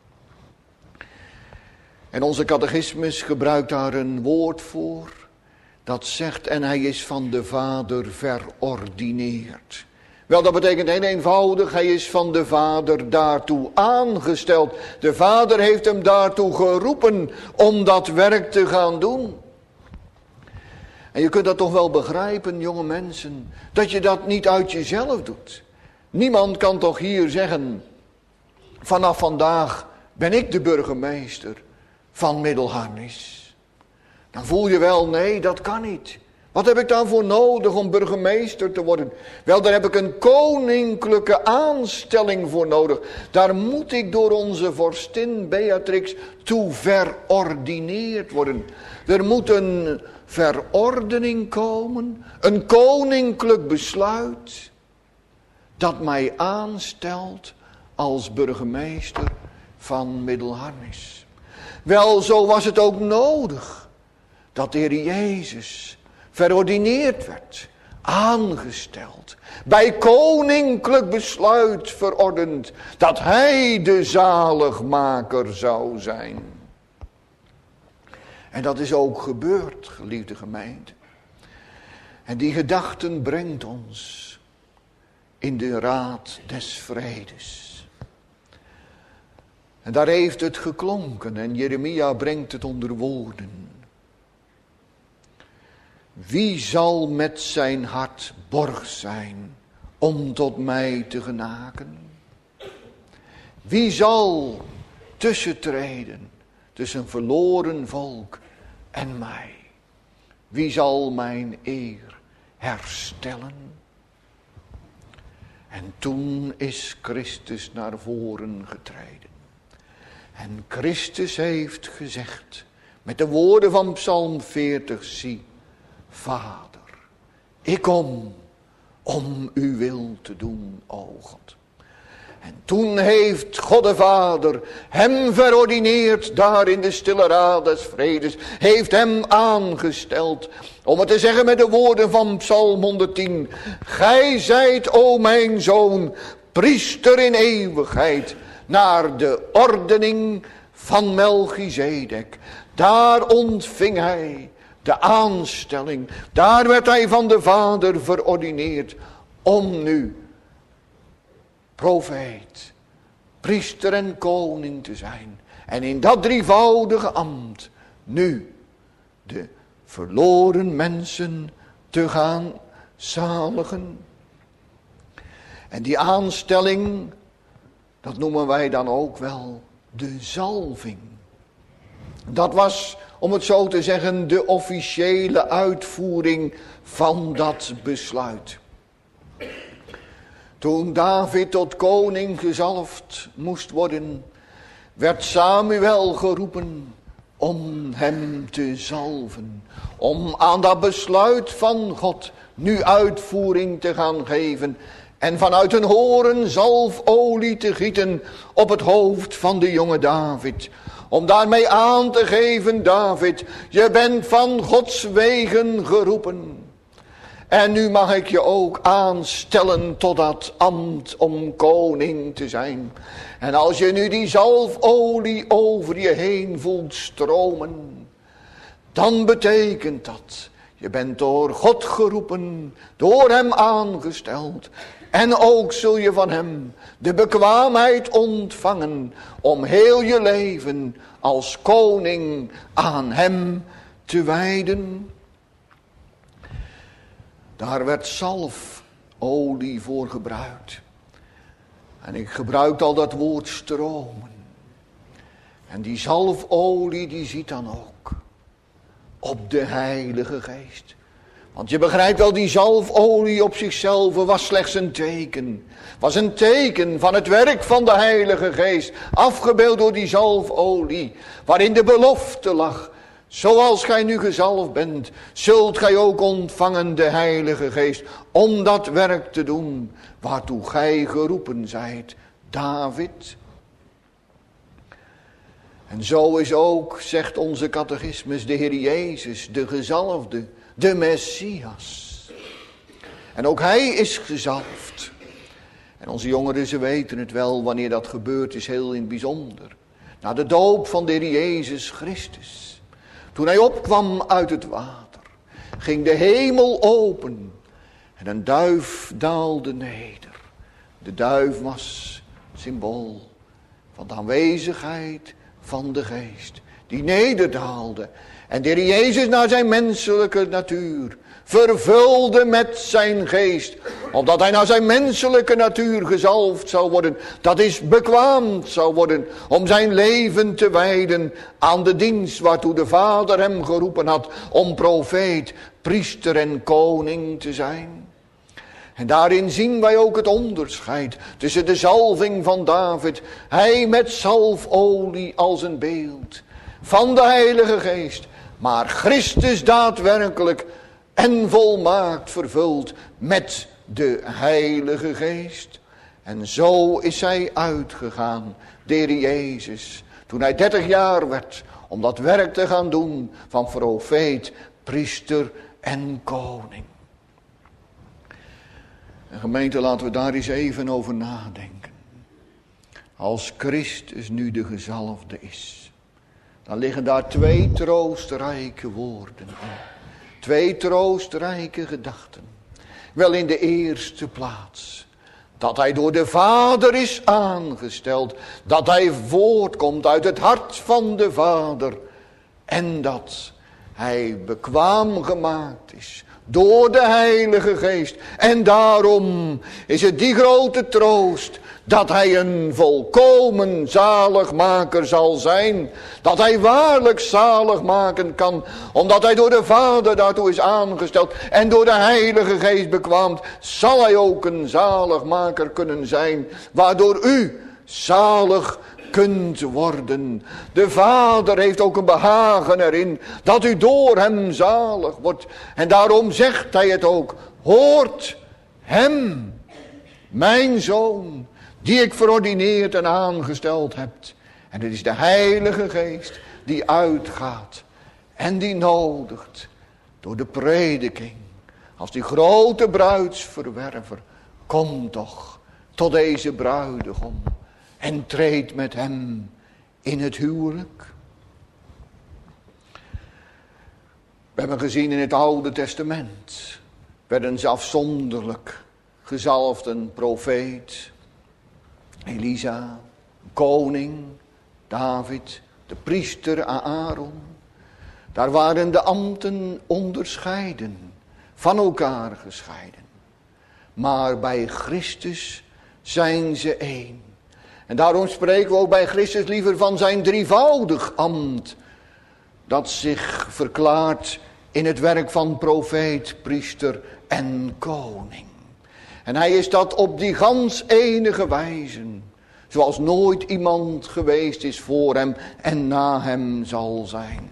En onze catechismus gebruikt daar een woord voor. Dat zegt, en hij is van de Vader verordineerd. Wel, dat betekent heel eenvoudig, hij is van de Vader daartoe aangesteld. De Vader heeft hem daartoe geroepen om dat werk te gaan doen. En je kunt dat toch wel begrijpen, jonge mensen, dat je dat niet uit jezelf doet. Niemand kan toch hier zeggen, vanaf vandaag ben ik de burgemeester van Middelharnis. Dan voel je wel, nee, dat kan niet. Wat heb ik daarvoor nodig om burgemeester te worden? Wel, daar heb ik een koninklijke aanstelling voor nodig. Daar moet ik door onze vorstin Beatrix toe verordineerd worden. Er moet een verordening komen, een koninklijk besluit, dat mij aanstelt als burgemeester van Middelharnis. Wel, zo was het ook nodig dat de Heer Jezus verordineerd werd, aangesteld, bij koninklijk besluit verordend, dat hij de zaligmaker zou zijn. En dat is ook gebeurd, geliefde gemeente. En die gedachten brengt ons in de raad des vredes. En daar heeft het geklonken en Jeremia brengt het onder woorden. Wie zal met zijn hart borg zijn om tot mij te genaken? Wie zal tussentreden tussen een verloren volk en mij? Wie zal mijn eer herstellen? En toen is Christus naar voren getreden. En Christus heeft gezegd, met de woorden van Psalm 40, zie, Vader, ik kom om uw wil te doen, o God. En toen heeft God de Vader hem verordineerd daar in de stille raad des vredes. Heeft hem aangesteld om het te zeggen met de woorden van Psalm 110. Gij zijt, o mijn zoon, priester in eeuwigheid, naar de ordening van Melchizedek. Daar ontving hij de aanstelling. Daar werd hij van de Vader verordineerd om nu profeet, priester en koning te zijn. En in dat drievoudige ambt nu de verloren mensen te gaan zaligen. En die aanstelling, dat noemen wij dan ook wel de zalving. Dat was, om het zo te zeggen, de officiële uitvoering van dat besluit. Toen David tot koning gezalfd moest worden, werd Samuel geroepen om hem te zalven. Om aan dat besluit van God nu uitvoering te gaan geven. En vanuit een horen zalfolie te gieten op het hoofd van de jonge David. Om daarmee aan te geven, David, je bent van Gods wegen geroepen. En nu mag ik je ook aanstellen tot dat ambt om koning te zijn. En als je nu die zalfolie over je heen voelt stromen, dan betekent dat, je bent door God geroepen, door hem aangesteld. En ook zul je van hem de bekwaamheid ontvangen om heel je leven als koning aan hem te wijden. Daar werd zalfolie voor gebruikt. En ik gebruik al dat woord stromen. En die zalfolie die ziet dan ook op de Heilige Geest. Want je begrijpt wel, die zalfolie op zichzelf was slechts een teken. Was een teken van het werk van de Heilige Geest. Afgebeeld door die zalfolie. Waarin de belofte lag. Zoals gij nu gezalfd bent, zult gij ook ontvangen de Heilige Geest. Om dat werk te doen waartoe gij geroepen zijt, David. En zo is ook, zegt onze catechismus, de Heer Jezus, de gezalfde, de Messias. En ook hij is gezalfd. En onze jongeren, ze weten het wel wanneer dat gebeurd is, heel in het bijzonder. Na de doop van de Heer Jezus Christus. Toen hij opkwam uit het water, ging de hemel open en een duif daalde neder. De duif was symbool van de aanwezigheid van de Geest, die nederdaalde. En de Heer Jezus naar zijn menselijke natuur vervulde met zijn geest. Omdat hij naar zijn menselijke natuur gezalfd zou worden. Dat is bekwaamd zou worden om zijn leven te wijden aan de dienst waartoe de Vader hem geroepen had. Om profeet, priester en koning te zijn. En daarin zien wij ook het onderscheid tussen de zalving van David. Hij met zalfolie als een beeld van de Heilige Geest. Maar Christus daadwerkelijk en volmaakt vervuld met de Heilige Geest. En zo is hij uitgegaan, de Heer Jezus, toen hij 30 jaar werd, om dat werk te gaan doen van profeet, priester en koning. En gemeente, laten we daar eens even over nadenken. Als Christus nu de gezalfde is, dan liggen daar 2 troostrijke woorden in. 2 troostrijke gedachten. Wel, in de eerste plaats dat hij door de Vader is aangesteld. Dat hij voortkomt uit het hart van de Vader. En dat hij bekwaam gemaakt is door de Heilige Geest. En daarom is het die grote troost dat hij een volkomen zaligmaker zal zijn. Dat hij waarlijk zalig maken kan. Omdat hij door de Vader daartoe is aangesteld. En door de Heilige Geest bekwaamd. Zal hij ook een zaligmaker kunnen zijn. Waardoor u zalig kunt worden. De Vader heeft ook een behagen erin. Dat u door hem zalig wordt. En daarom zegt hij het ook. Hoort hem, mijn zoon, die ik verordineerd en aangesteld heb. En het is de Heilige Geest die uitgaat en die nodigt door de prediking. Als die grote bruidsverwerver, kom toch tot deze bruidegom en treed met hem in het huwelijk. We hebben gezien in het Oude Testament werden ze afzonderlijk gezalfd, een profeet, Elisa, koning, David, de priester Aaron. Daar waren de ambten onderscheiden, van elkaar gescheiden. Maar bij Christus zijn ze één. En daarom spreken we ook bij Christus liever van zijn drievoudig ambt. Dat zich verklaart in het werk van profeet, priester en koning. En hij is dat op die gans enige wijze. Zoals nooit iemand geweest is voor hem en na hem zal zijn.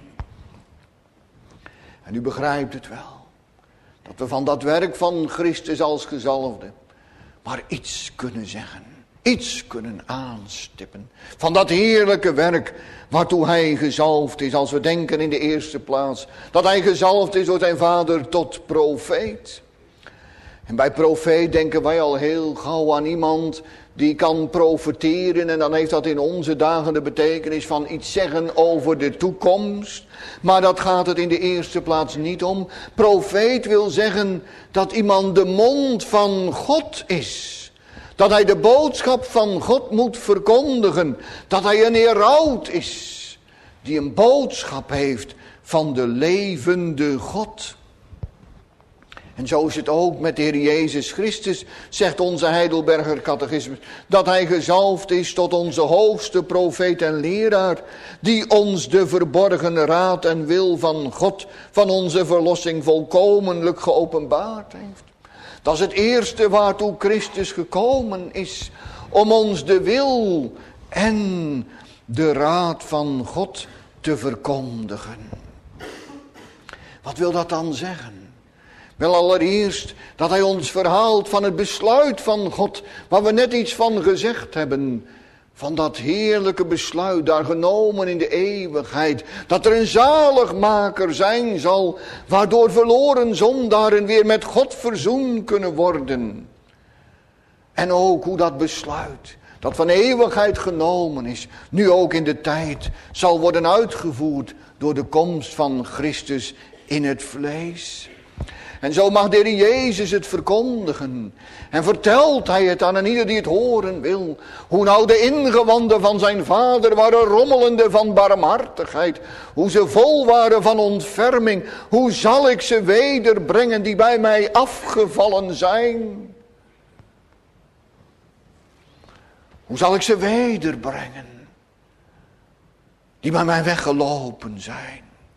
En u begrijpt het wel. Dat we van dat werk van Christus als gezalfde maar iets kunnen zeggen. Iets kunnen aanstippen. Van dat heerlijke werk waartoe hij gezalfd is. Als we denken in de eerste plaats dat hij gezalfd is door zijn vader tot profeet. En bij profeet denken wij al heel gauw aan iemand die kan profeteren. En dan heeft dat in onze dagen de betekenis van iets zeggen over de toekomst. Maar dat gaat het in de eerste plaats niet om. Profeet wil zeggen dat iemand de mond van God is. Dat hij de boodschap van God moet verkondigen. Dat hij een heraut is. Die een boodschap heeft van de levende God. En zo is het ook met de Heer Jezus Christus, zegt onze Heidelberger catechismus, dat hij gezalfd is tot onze hoogste profeet en leraar, die ons de verborgen raad en wil van God, van onze verlossing volkomenlijk geopenbaard heeft. Dat is het eerste waartoe Christus gekomen is, om ons de wil en de raad van God te verkondigen. Wat wil dat dan zeggen? Wel allereerst dat hij ons verhaalt van het besluit van God, waar we net iets van gezegd hebben. Van dat heerlijke besluit daar genomen in de eeuwigheid. Dat er een zaligmaker zijn zal, waardoor verloren zondaren weer met God verzoend kunnen worden. En ook hoe dat besluit, dat van eeuwigheid genomen is, nu ook in de tijd zal worden uitgevoerd door de komst van Christus in het vlees. En zo mag de Heer Jezus het verkondigen. En vertelt hij het aan een ieder die het horen wil. Hoe nou de ingewanden van zijn vader waren rommelende van barmhartigheid. Hoe ze vol waren van ontferming. Hoe zal ik ze wederbrengen die bij mij afgevallen zijn? Hoe zal ik ze wederbrengen die bij mij weggelopen zijn?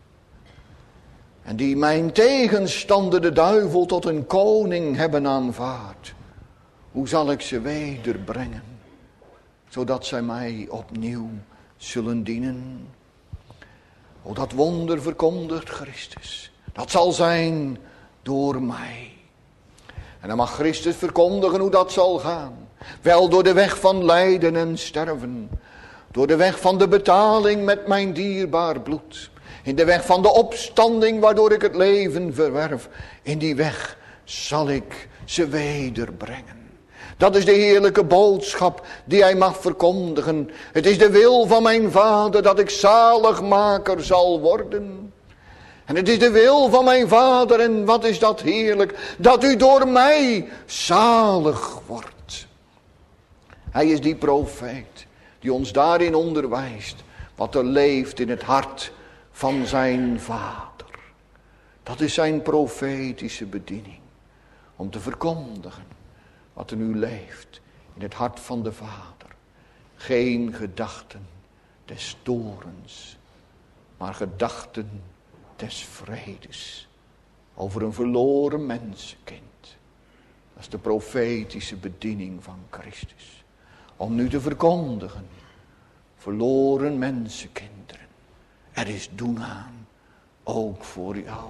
En die mijn tegenstander de duivel tot een koning hebben aanvaard. Hoe zal ik ze wederbrengen? Zodat zij mij opnieuw zullen dienen. O, dat wonder verkondigt Christus. Dat zal zijn door mij. En dan mag Christus verkondigen hoe dat zal gaan. Wel door de weg van lijden en sterven. Door de weg van de betaling met mijn dierbaar bloed. In de weg van de opstanding waardoor ik het leven verwerf. In die weg zal ik ze wederbrengen. Dat is de heerlijke boodschap die hij mag verkondigen. Het is de wil van mijn vader dat ik zaligmaker zal worden. En het is de wil van mijn vader, en wat is dat heerlijk, dat u door mij zalig wordt. Hij is die profeet die ons daarin onderwijst wat er leeft in het hart van zijn vader. Dat is zijn profetische bediening. Om te verkondigen wat er nu leeft in het hart van de vader. Geen gedachten des toorns, maar gedachten des vredes. Over een verloren mensenkind. Dat is de profetische bediening van Christus. Om nu te verkondigen. Verloren mensenkinderen. Er is doen aan, ook voor jou.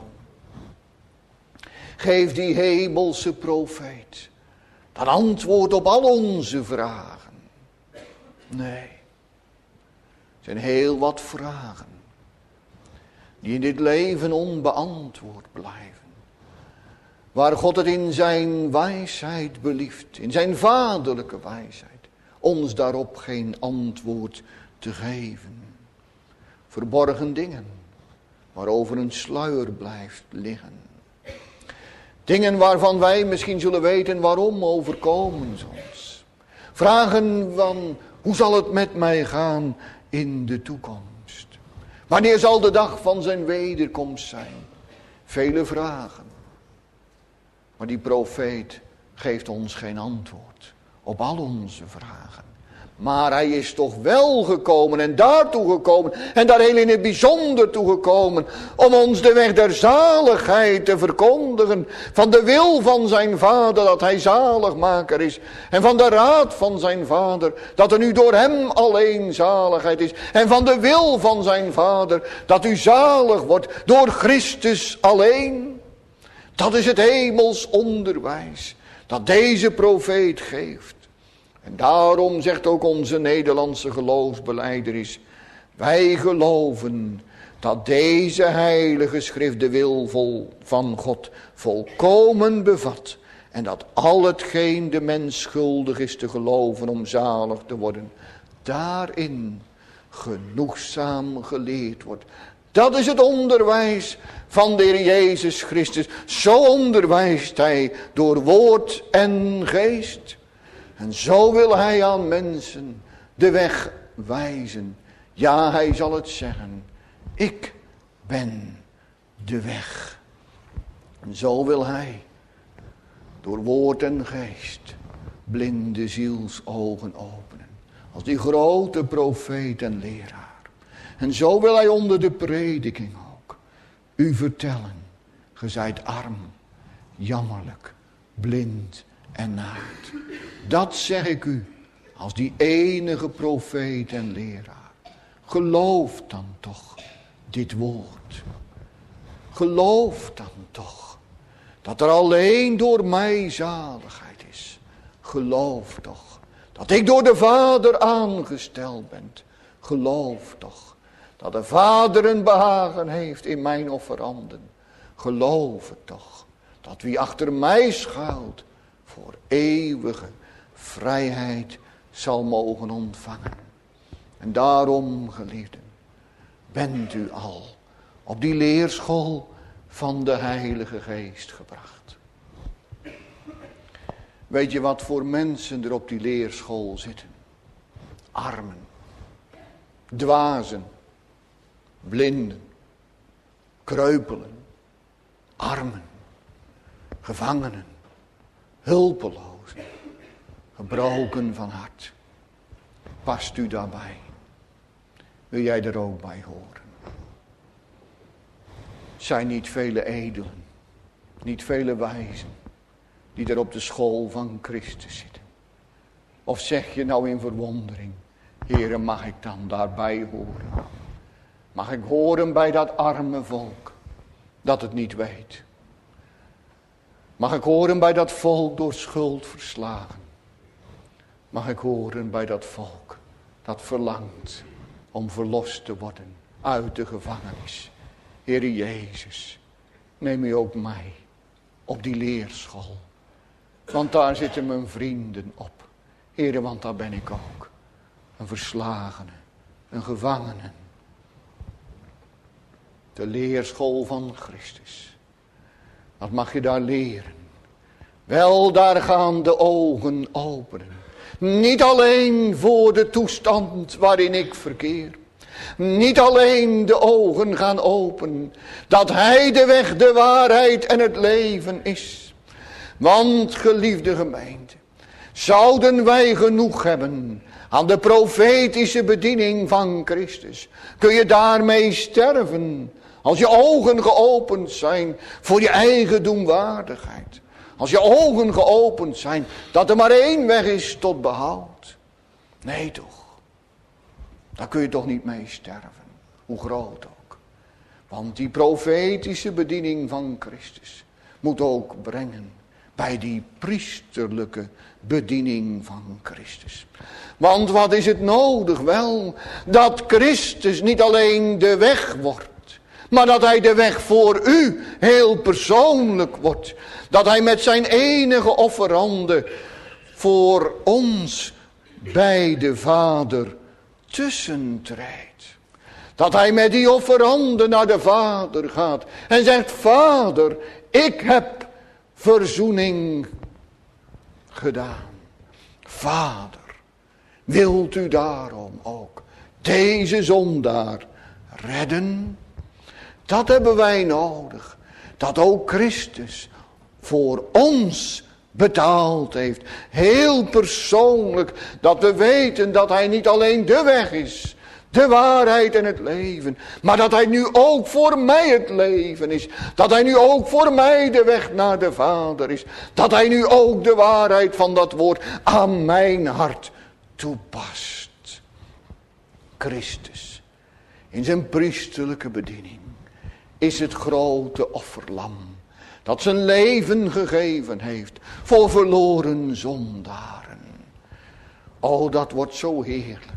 Geef die hemelse profeet dat antwoord op al onze vragen. Nee, er zijn heel wat vragen die in dit leven onbeantwoord blijven. Waar God het in zijn wijsheid belieft, in zijn vaderlijke wijsheid, ons daarop geen antwoord te geven. Verborgen dingen waarover een sluier blijft liggen. Dingen waarvan wij misschien zullen weten waarom overkomen ze ons. Vragen van, hoe zal het met mij gaan in de toekomst? Wanneer zal de dag van zijn wederkomst zijn? Vele vragen. Maar die profeet geeft ons geen antwoord op al onze vragen. Maar hij is toch wel gekomen en daartoe gekomen en daar heel in het bijzonder toe gekomen om ons de weg der zaligheid te verkondigen. Van de wil van zijn vader dat hij zaligmaker is. En van de raad van zijn vader dat er nu door hem alleen zaligheid is. En van de wil van zijn vader dat u zalig wordt door Christus alleen. Dat is het hemels onderwijs dat deze profeet geeft. En daarom zegt ook onze Nederlandse geloofsbelijdenis: wij geloven dat deze heilige schrift de wil van God volkomen bevat. En dat al hetgeen de mens schuldig is te geloven om zalig te worden, daarin genoegzaam geleerd wordt. Dat is het onderwijs van de Heer Jezus Christus. Zo onderwijst hij door woord en geest. En zo wil hij aan mensen de weg wijzen. Ja, hij zal het zeggen. Ik ben de weg. En zo wil hij door woord en geest blinde zielsogen openen. Als die grote profeet en leraar. En zo wil hij onder de prediking ook u vertellen. Ge zijt arm, jammerlijk, blind en naakt. Dat zeg ik u als die enige profeet en leraar. Geloof dan toch dit woord. Geloof dan toch dat er alleen door mij zaligheid is. Geloof toch dat ik door de Vader aangesteld ben. Geloof toch dat de Vader een behagen heeft in mijn offeranden. Geloof het toch dat wie achter mij schuilt voor eeuwige vrijheid zal mogen ontvangen. En daarom, geliefden, bent u al op die leerschool van de Heilige Geest gebracht. Weet je wat voor mensen er op die leerschool zitten? Armen, dwazen, blinden, kreupelen, armen, gevangenen, hulpelozen, gebroken van hart. Past u daarbij? Wil jij er ook bij horen? Zijn niet vele edelen, niet vele wijzen, die er op de school van Christus zitten? Of zeg je nou in verwondering: Heere, mag ik dan daarbij horen? Mag ik horen bij dat arme volk dat het niet weet? Mag ik horen bij dat volk door schuld verslagen? Mag ik horen bij dat volk dat verlangt om verlost te worden uit de gevangenis? Heere Jezus, neem u ook mij op die leerschool. Want daar zitten mijn vrienden op. Heere, want daar ben ik ook. Een verslagene, een gevangene. De leerschool van Christus. Wat mag je daar leren? Wel, daar gaan de ogen openen. Niet alleen voor de toestand waarin ik verkeer. Niet alleen de ogen gaan open. Dat hij de weg, de waarheid en het leven is. Want, geliefde gemeente, zouden wij genoeg hebben aan de profetische bediening van Christus? Kun je daarmee sterven? Als je ogen geopend zijn voor je eigen doemwaardigheid. Als je ogen geopend zijn dat er maar één weg is tot behoud. Nee toch. Daar kun je toch niet mee sterven. Hoe groot ook. Want die profetische bediening van Christus moet ook brengen bij die priesterlijke bediening van Christus. Want wat is het nodig wel? Dat Christus niet alleen de weg wordt. Maar dat hij de weg voor u heel persoonlijk wordt. Dat hij met zijn enige offerande voor ons bij de Vader tussentreedt. Dat hij met die offerande naar de Vader gaat. En zegt: Vader, ik heb verzoening gedaan. Vader, Wilt u daarom ook deze zondaar redden? Dat hebben wij nodig. Dat ook Christus voor ons betaald heeft. Heel persoonlijk. Dat we weten dat hij niet alleen de weg is. De waarheid en het leven. Maar dat hij nu ook voor mij het leven is. Dat hij nu ook voor mij de weg naar de Vader is. Dat hij nu ook de waarheid van dat woord aan mijn hart toepast. Christus in zijn priesterlijke bediening is het grote offerlam. Dat zijn leven gegeven heeft voor verloren zondaren. O, dat wordt zo heerlijk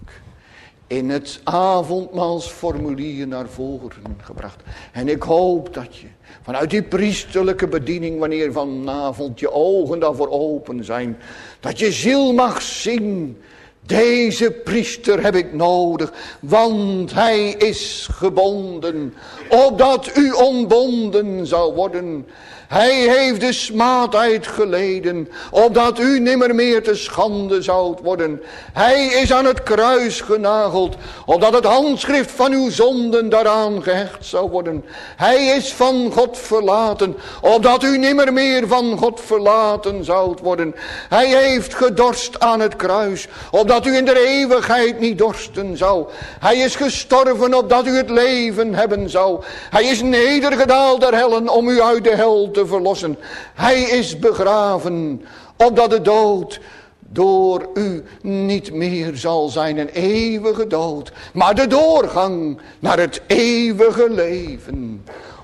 in het avondmaalsformulier naar voren gebracht. En ik hoop dat je vanuit die priesterlijke bediening, wanneer vanavond je ogen daarvoor open zijn, dat je ziel mag zien. Deze priester heb ik nodig, want hij is gebonden, opdat u ontbonden zou worden. Hij heeft de smaadheid geleden, opdat u nimmer meer te schande zoudt worden. Hij is aan het kruis genageld, opdat het handschrift van uw zonden daaraan gehecht zou worden. Hij is van God verlaten, opdat u nimmer meer van God verlaten zoudt worden. Hij heeft gedorst aan het kruis, opdat u in de eeuwigheid niet dorsten zou. Hij is gestorven, opdat u het leven hebben zou. Hij is nedergedaald der hellen, om u uit de hel te verlossen. Hij is begraven, opdat de dood door u niet meer zal zijn een eeuwige dood, maar de doorgang naar het eeuwige leven.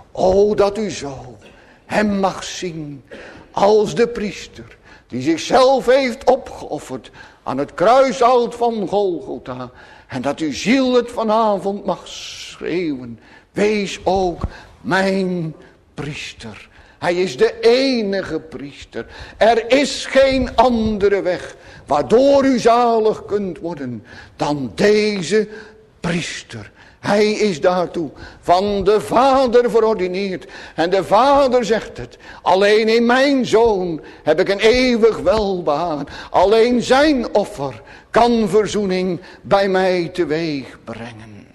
O, dat u zo hem mag zien als de priester die zichzelf heeft opgeofferd aan het kruishout van Golgotha. En dat uw ziel het vanavond mag schreeuwen: wees ook mijn priester. Hij is de enige priester. Er is geen andere weg waardoor u zalig kunt worden dan deze priester. Hij is daartoe van de Vader verordineerd. En de Vader zegt het: alleen in mijn Zoon heb ik een eeuwig welbehagen. Alleen zijn offer kan verzoening bij mij teweeg brengen.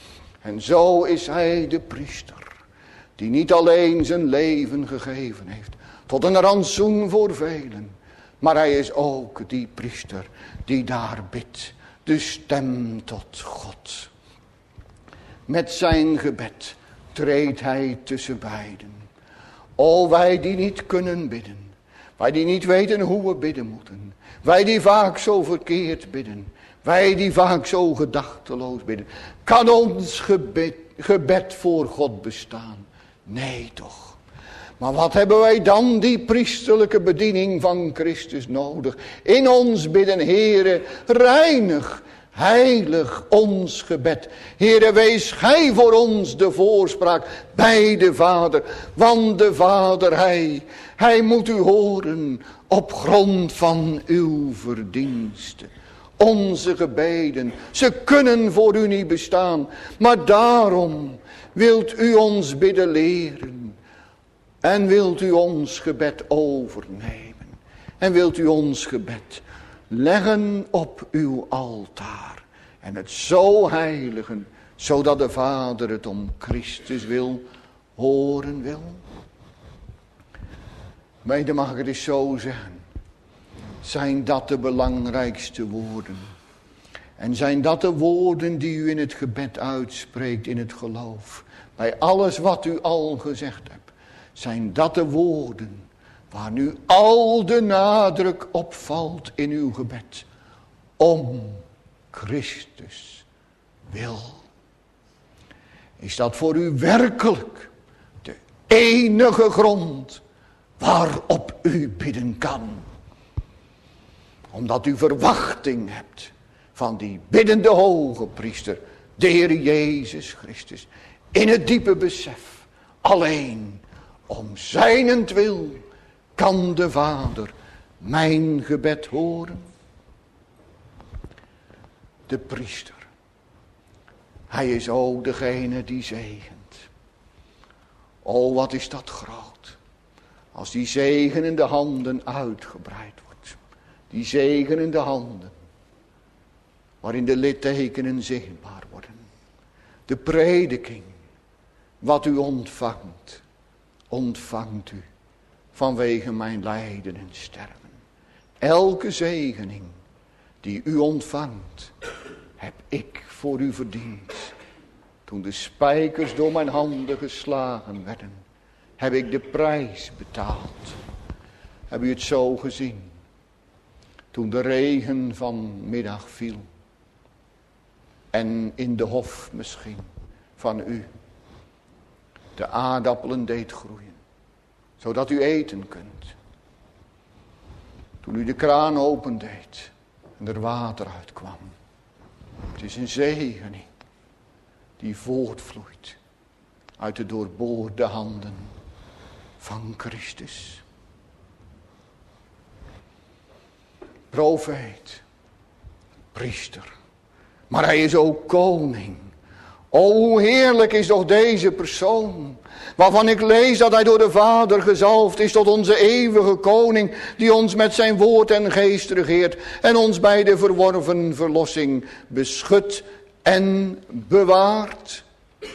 En zo is hij de priester die niet alleen zijn leven gegeven heeft tot een rantsoen voor velen, maar hij is ook die priester die daar bidt, de stem tot God. Met zijn gebed treedt hij tussen beiden. O, wij die niet kunnen bidden, wij die niet weten hoe we bidden moeten, wij die vaak zo verkeerd bidden, wij die vaak zo gedachteloos bidden, kan ons gebed voor God bestaan? Nee toch. Maar wat hebben wij dan die priesterlijke bediening van Christus nodig? In ons bidden: Heere, reinig, heilig ons gebed. Heere, wees gij voor ons de voorspraak bij de Vader. Want de Vader, hij moet u horen op grond van uw verdiensten. Onze gebeden, ze kunnen voor u niet bestaan. Maar daarom wilt u ons bidden leren. En wilt u ons gebed overnemen. En wilt u ons gebed leggen op uw altaar. En het zo heiligen, zodat de Vader het om Christus wil horen wil. Mede mag ik het eens zo zeggen. Zijn dat de belangrijkste woorden? En zijn dat de woorden die u in het gebed uitspreekt, in het geloof? Bij alles wat u al gezegd hebt. Zijn dat de woorden waar nu al de nadruk op valt in uw gebed? Om Christus wil. Is dat voor u werkelijk de enige grond waarop u bidden kan? Omdat u verwachting hebt van die biddende hoge priester, de Heer Jezus Christus. In het diepe besef, alleen om zijnentwil kan de Vader mijn gebed horen. De priester, hij is ook degene die zegent. O, wat is dat groot, als die zegen in de handen uitgebreid wordt. Die zegen in de handen waarin de littekenen zichtbaar worden. De prediking, wat u ontvangt u vanwege mijn lijden en sterven. Elke zegening die u ontvangt, heb ik voor u verdiend. Toen de spijkers door mijn handen geslagen werden, heb ik de prijs betaald. Heb u het zo gezien? Toen de regen van middag viel. En in de hof misschien van u de aardappelen deed groeien. Zodat u eten kunt. Toen u de kraan opendeed en er water uitkwam. Het is een zegening die voortvloeit uit de doorboorde handen van Christus. Profeet, priester, maar hij is ook koning. O, hoe heerlijk is toch deze persoon, waarvan ik lees dat hij door de Vader gezalfd is tot onze eeuwige koning, die ons met zijn woord en geest regeert en ons bij de verworven verlossing beschut en bewaart.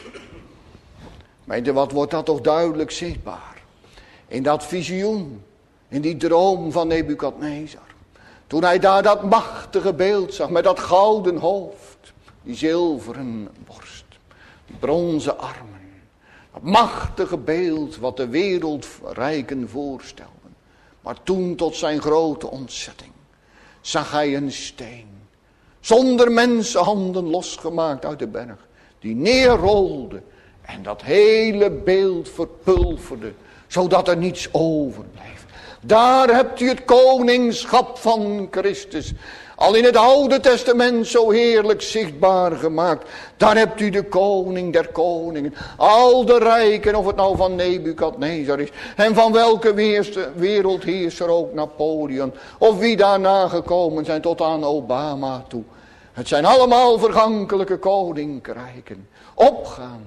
Weet je, wat wordt dat toch duidelijk zichtbaar? In dat visioen, in die droom van Nebukadnezar. Toen hij daar dat machtige beeld zag met dat gouden hoofd, die zilveren borst, die bronzen armen. Dat machtige beeld wat de wereldrijken voorstelden. Maar toen tot zijn grote ontzetting zag hij een steen, zonder mensenhanden losgemaakt uit de berg, die neerrolde en dat hele beeld verpulverde, zodat er niets overbleef. Daar hebt u het koningschap van Christus, al in het Oude Testament zo heerlijk zichtbaar gemaakt. Daar hebt u de koning der koningen, al de rijken, of het nou van Nebukadnezar is, en van welke wereldheerser ook, Napoleon, of wie daarna gekomen zijn tot aan Obama toe. Het zijn allemaal vergankelijke koninkrijken, opgaan,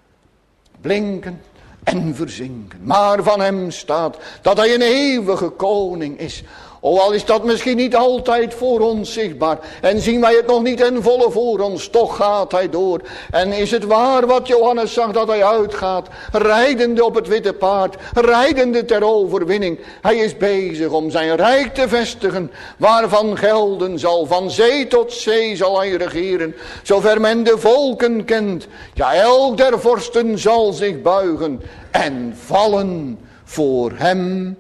blinken en verzinken. Maar van hem staat dat hij een eeuwige koning is. O, al is dat misschien niet altijd voor ons zichtbaar en zien wij het nog niet ten volle voor ons, toch gaat hij door. En is het waar wat Johannes zag, dat hij uitgaat, rijdende op het witte paard, rijdende ter overwinning. Hij is bezig om zijn rijk te vestigen, waarvan gelden zal, van zee tot zee zal hij regeren, zover men de volken kent. Ja, elk der vorsten zal zich buigen en vallen voor hem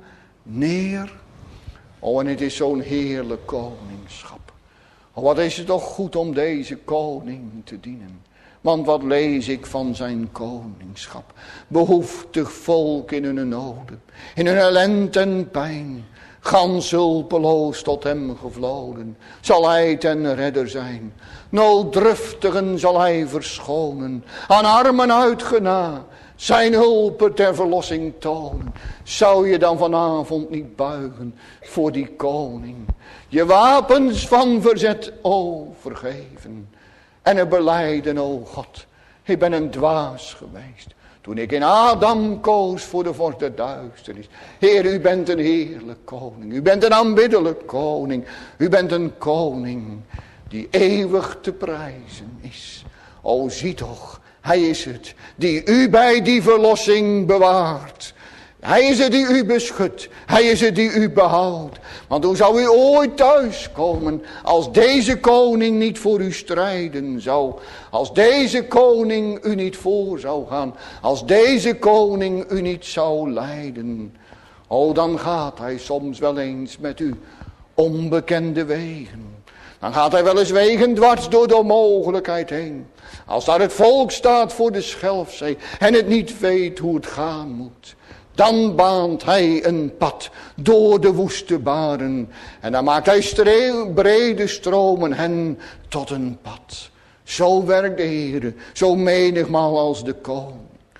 neer. Oh, en het is zo'n heerlijk koningschap. Oh, wat is het toch goed om deze koning te dienen. Want wat lees ik van zijn koningschap. Behoeftig volk in hun noden, in hun ellende en pijn. Gans hulpeloos tot hem gevloden, zal hij ten redder zijn. Nooddruftigen zal hij verschonen, aan armen uitgena, zijn hulpen ter verlossing tonen. Zou je dan vanavond niet buigen voor die koning? Je wapens van verzet, o, vergeven. En er belijden, o God, ik ben een dwaas geweest. Toen ik in Adam koos voor de vorst der duisternis. Heer, u bent een heerlijk koning. U bent een aanbiddelijk koning. U bent een koning die eeuwig te prijzen is. O, zie toch, hij is het die u bij die verlossing bewaart. Hij is het die u beschut. Hij is het die u behoudt. Want hoe zou u ooit thuiskomen als deze koning niet voor u strijden zou? Als deze koning u niet voor zou gaan. Als deze koning u niet zou leiden. O, dan gaat hij soms wel eens met u onbekende wegen. Dan gaat hij wel eens wegen dwars door de onmogelijkheid heen. Als daar het volk staat voor de Schelfzee en het niet weet hoe het gaan moet. Dan baant hij een pad door de woeste baren. En dan maakt hij brede stromen hen tot een pad. Zo werkt de Heer, zo menigmaal als de koning.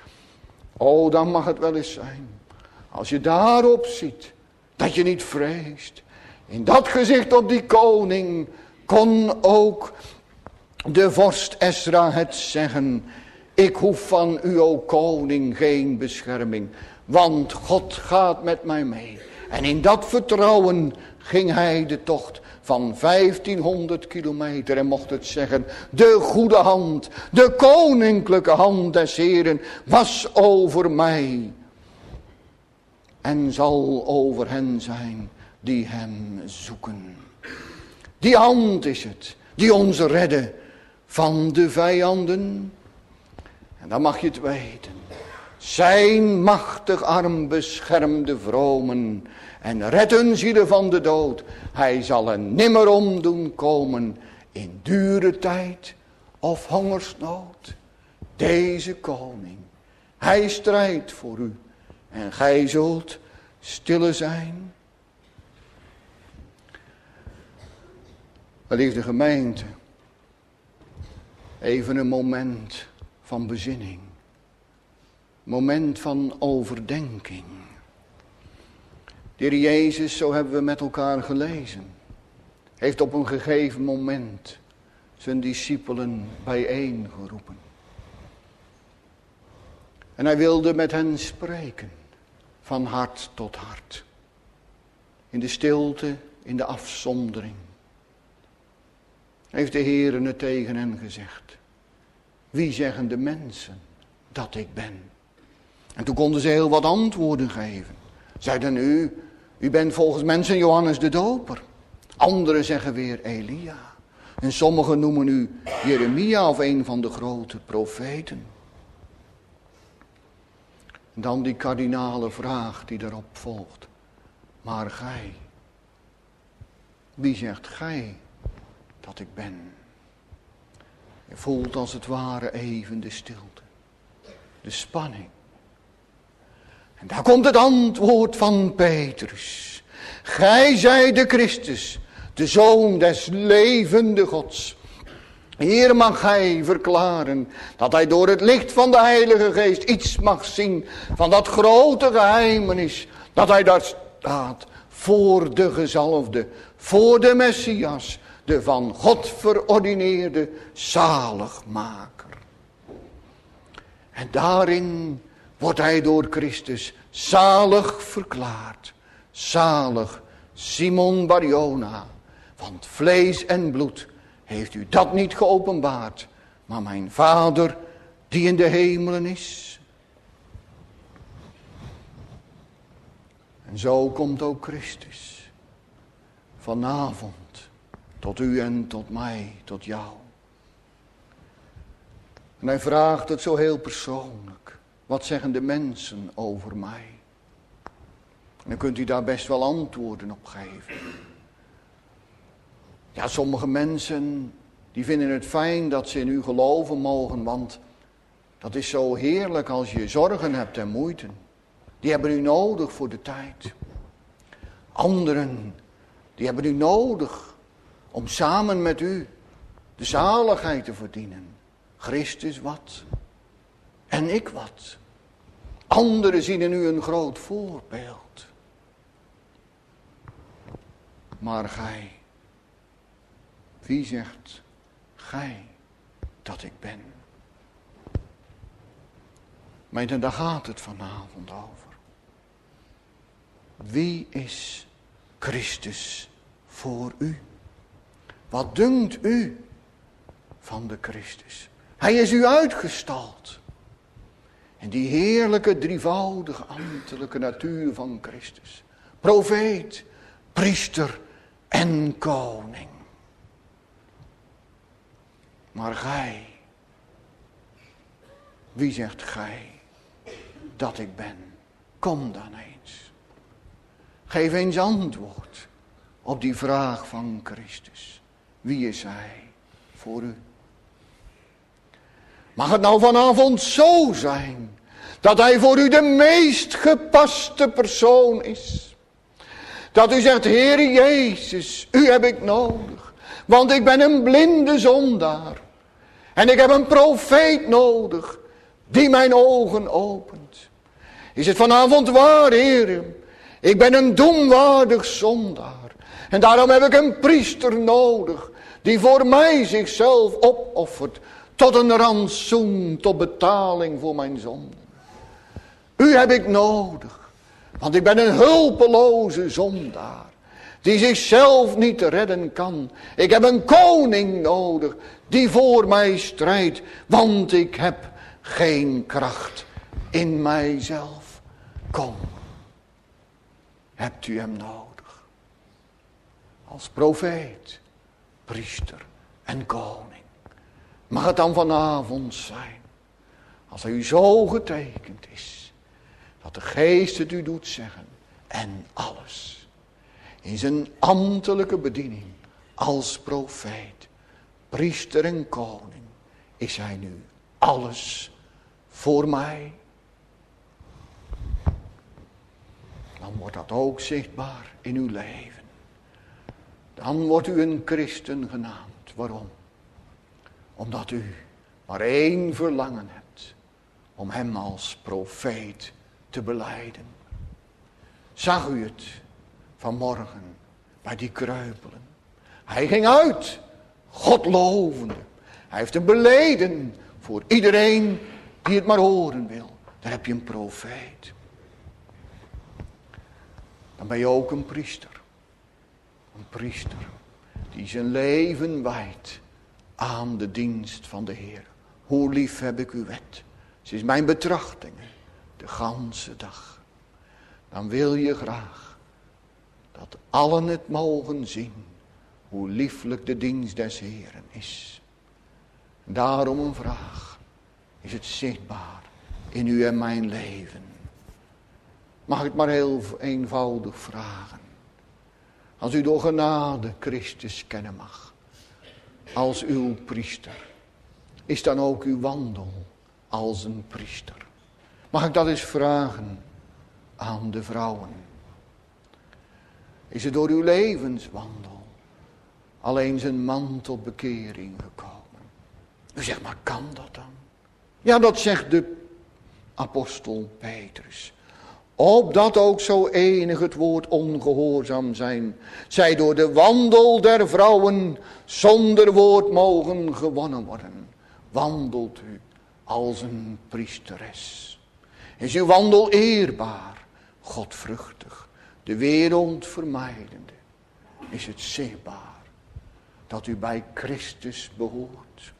O, dan mag het wel eens zijn, als je daarop ziet, dat je niet vreest. In dat gezicht op die koning kon ook de vorst Esra het zeggen. Ik hoef van u, o koning, geen bescherming. Want God gaat met mij mee. En in dat vertrouwen ging hij de tocht van 1500 kilometer en mocht het zeggen: de goede hand, de koninklijke hand des Heeren was over mij en zal over hen zijn die hem zoeken. Die hand is het die ons redde van de vijanden. En dan mag je het weten. Zijn machtig arm beschermt de vromen en redt hun zielen van de dood. Hij zal er nimmer om doen komen in dure tijd of hongersnood. Deze koning, hij strijdt voor u en gij zult stille zijn. Geliefde gemeente, even een moment van bezinning. Moment van overdenking. De Heer Jezus, zo hebben we met elkaar gelezen, heeft op een gegeven moment zijn discipelen bijeengeroepen. En hij wilde met hen spreken, van hart tot hart. In de stilte, in de afzondering. Heeft de Heer het tegen hen gezegd: wie zeggen de mensen dat ik ben? En toen konden ze heel wat antwoorden geven. Zeiden: u bent volgens mensen Johannes de Doper. Anderen zeggen weer Elia. En sommigen noemen u Jeremia of een van de grote profeten. En dan die kardinale vraag die daarop volgt. Maar gij, wie zegt gij dat ik ben? Je voelt als het ware even de stilte, de spanning. En daar komt het antwoord van Petrus. Gij zijt de Christus, de Zoon des levende Gods. Hier mag gij verklaren dat hij door het licht van de Heilige Geest iets mag zien van dat grote geheimenis, dat hij daar staat voor de gezalfde, voor de Messias, de van God verordineerde zaligmaker. En daarin wordt hij door Christus zalig verklaard. Zalig Simon Bar-Jona, want vlees en bloed heeft u dat niet geopenbaard, maar mijn Vader die in de hemelen is. En zo komt ook Christus vanavond tot u en tot mij, tot jou. En hij vraagt het zo heel persoonlijk. Wat zeggen de mensen over mij? En dan kunt u daar best wel antwoorden op geven. Ja, sommige mensen die vinden het fijn dat ze in u geloven mogen, want dat is zo heerlijk als je zorgen hebt en moeite. Die hebben u nodig voor de tijd. Anderen, die hebben u nodig om samen met u de zaligheid te verdienen. Christus wat en ik wat. Anderen zien in u een groot voorbeeld. Maar gij, wie zegt gij dat ik ben? Maar daar gaat het vanavond over. Wie is Christus voor u? Wat dunkt u van de Christus? Hij is u uitgestald. En die heerlijke drievoudige ambtelijke natuur van Christus. Profeet, priester en koning. Maar gij, wie zegt gij dat ik ben? Kom dan eens. Geef eens antwoord op die vraag van Christus. Wie is hij voor u? Mag het nou vanavond zo zijn dat hij voor u de meest gepaste persoon is? Dat u zegt: Heer Jezus, u heb ik nodig, want ik ben een blinde zondaar. En ik heb een profeet nodig die mijn ogen opent. Is het vanavond waar, Heer? Ik ben een doemwaardig zondaar. En daarom heb ik een priester nodig die voor mij zichzelf opoffert tot een rantsoen, tot betaling voor mijn zonden. U heb ik nodig, want ik ben een hulpeloze zondaar. die zichzelf niet redden kan. Ik heb een koning nodig die voor mij strijdt, want ik heb geen kracht in mijzelf. Kom, hebt u hem nodig. Als profeet, priester en koning. Mag het dan vanavond zijn, als hij u zo getekend is, dat de Geest het u doet zeggen, en alles, in zijn ambtelijke bediening, als profeet, priester en koning, is hij nu alles voor mij. Dan wordt dat ook zichtbaar in uw leven. Dan wordt u een christen genaamd. Waarom? Omdat u maar één verlangen hebt, om hem als profeet te belijden. Zag u het vanmorgen bij die kreupelen? Hij ging uit, God lovende. Hij heeft hem beleden voor iedereen die het maar horen wil. Daar heb je een profeet. Dan ben je ook een priester. Een priester die zijn leven wijdt aan de dienst van de Heer. Hoe lief heb ik uw wet. Ze is mijn betrachting de ganse dag. Dan wil je graag dat allen het mogen zien hoe lieflijk de dienst des Heeren is. Daarom een vraag. Is het zichtbaar in u en mijn leven? Mag ik maar heel eenvoudig vragen. Als u door genade Christus kennen mag, als uw priester, is dan ook uw wandel als een priester? Mag ik dat eens vragen aan de vrouwen? Is het door uw levenswandel alleen zijn man tot bekering gekomen? U zegt, maar kan dat dan? Ja, dat zegt de apostel Petrus. Opdat ook zo enig het woord ongehoorzaam zijn, zij door de wandel der vrouwen zonder woord mogen gewonnen worden. Wandelt u als een priesteres. Is uw wandel eerbaar, godvruchtig, de wereld vermijdende? Is het zichtbaar dat u bij Christus behoort?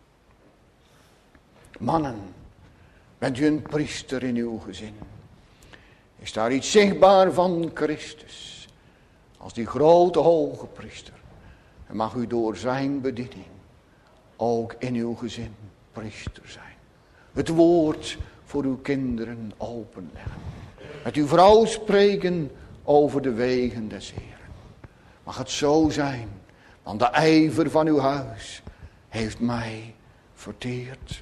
Mannen, bent u een priester in uw gezin? Is daar iets zichtbaar van Christus? Als die grote hoge priester. En mag u door zijn bediening ook in uw gezin priester zijn. Het woord voor uw kinderen openleggen. Met uw vrouw spreken over de wegen des Heeren. Mag het zo zijn, want de ijver van uw huis heeft mij verteerd.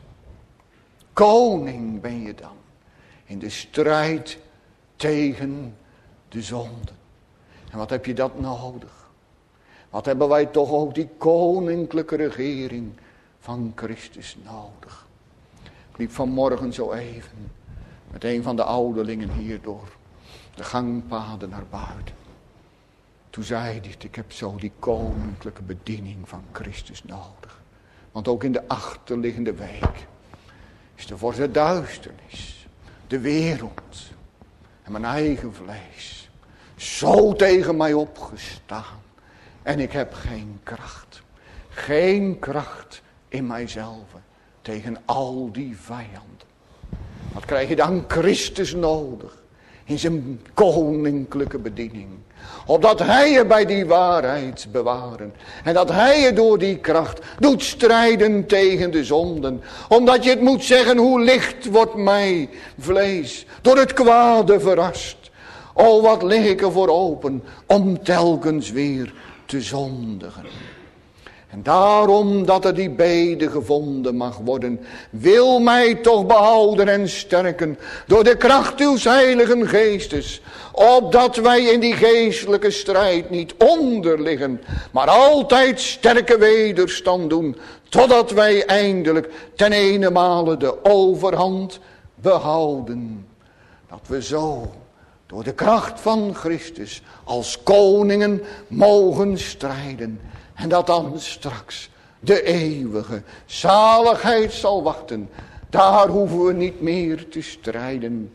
Koning ben je dan in de strijd tegen de zonde. En wat heb je dat nodig? Wat hebben wij toch ook die koninklijke regering van Christus nodig? Ik liep vanmorgen zo even met een van de ouderlingen hier door de gangpaden naar buiten. Toen zei hij, ik heb zo die koninklijke bediening van Christus nodig. Want ook in de achterliggende week is er voor de duisternis, de wereld en mijn eigen vlees zo tegen mij opgestaan. En ik heb geen kracht. Geen kracht in mijzelf tegen al die vijanden. Wat krijg je dan? Christus nodig. In zijn koninklijke bediening. Opdat hij je bij die waarheid bewaren. En dat hij je door die kracht doet strijden tegen de zonden. Omdat je het moet zeggen, hoe licht wordt mij vlees. Door het kwade verrast. O, wat lig ik ervoor open om telkens weer te zondigen. En daarom dat er die bede gevonden mag worden, wil mij toch behouden en sterken door de kracht uws heiligen geestes, opdat wij in die geestelijke strijd niet onderliggen, maar altijd sterke wederstand doen, totdat wij eindelijk ten enemale de overhand behouden. Dat we zo door de kracht van Christus als koningen mogen strijden. En dat dan straks de eeuwige zaligheid zal wachten. Daar hoeven we niet meer te strijden.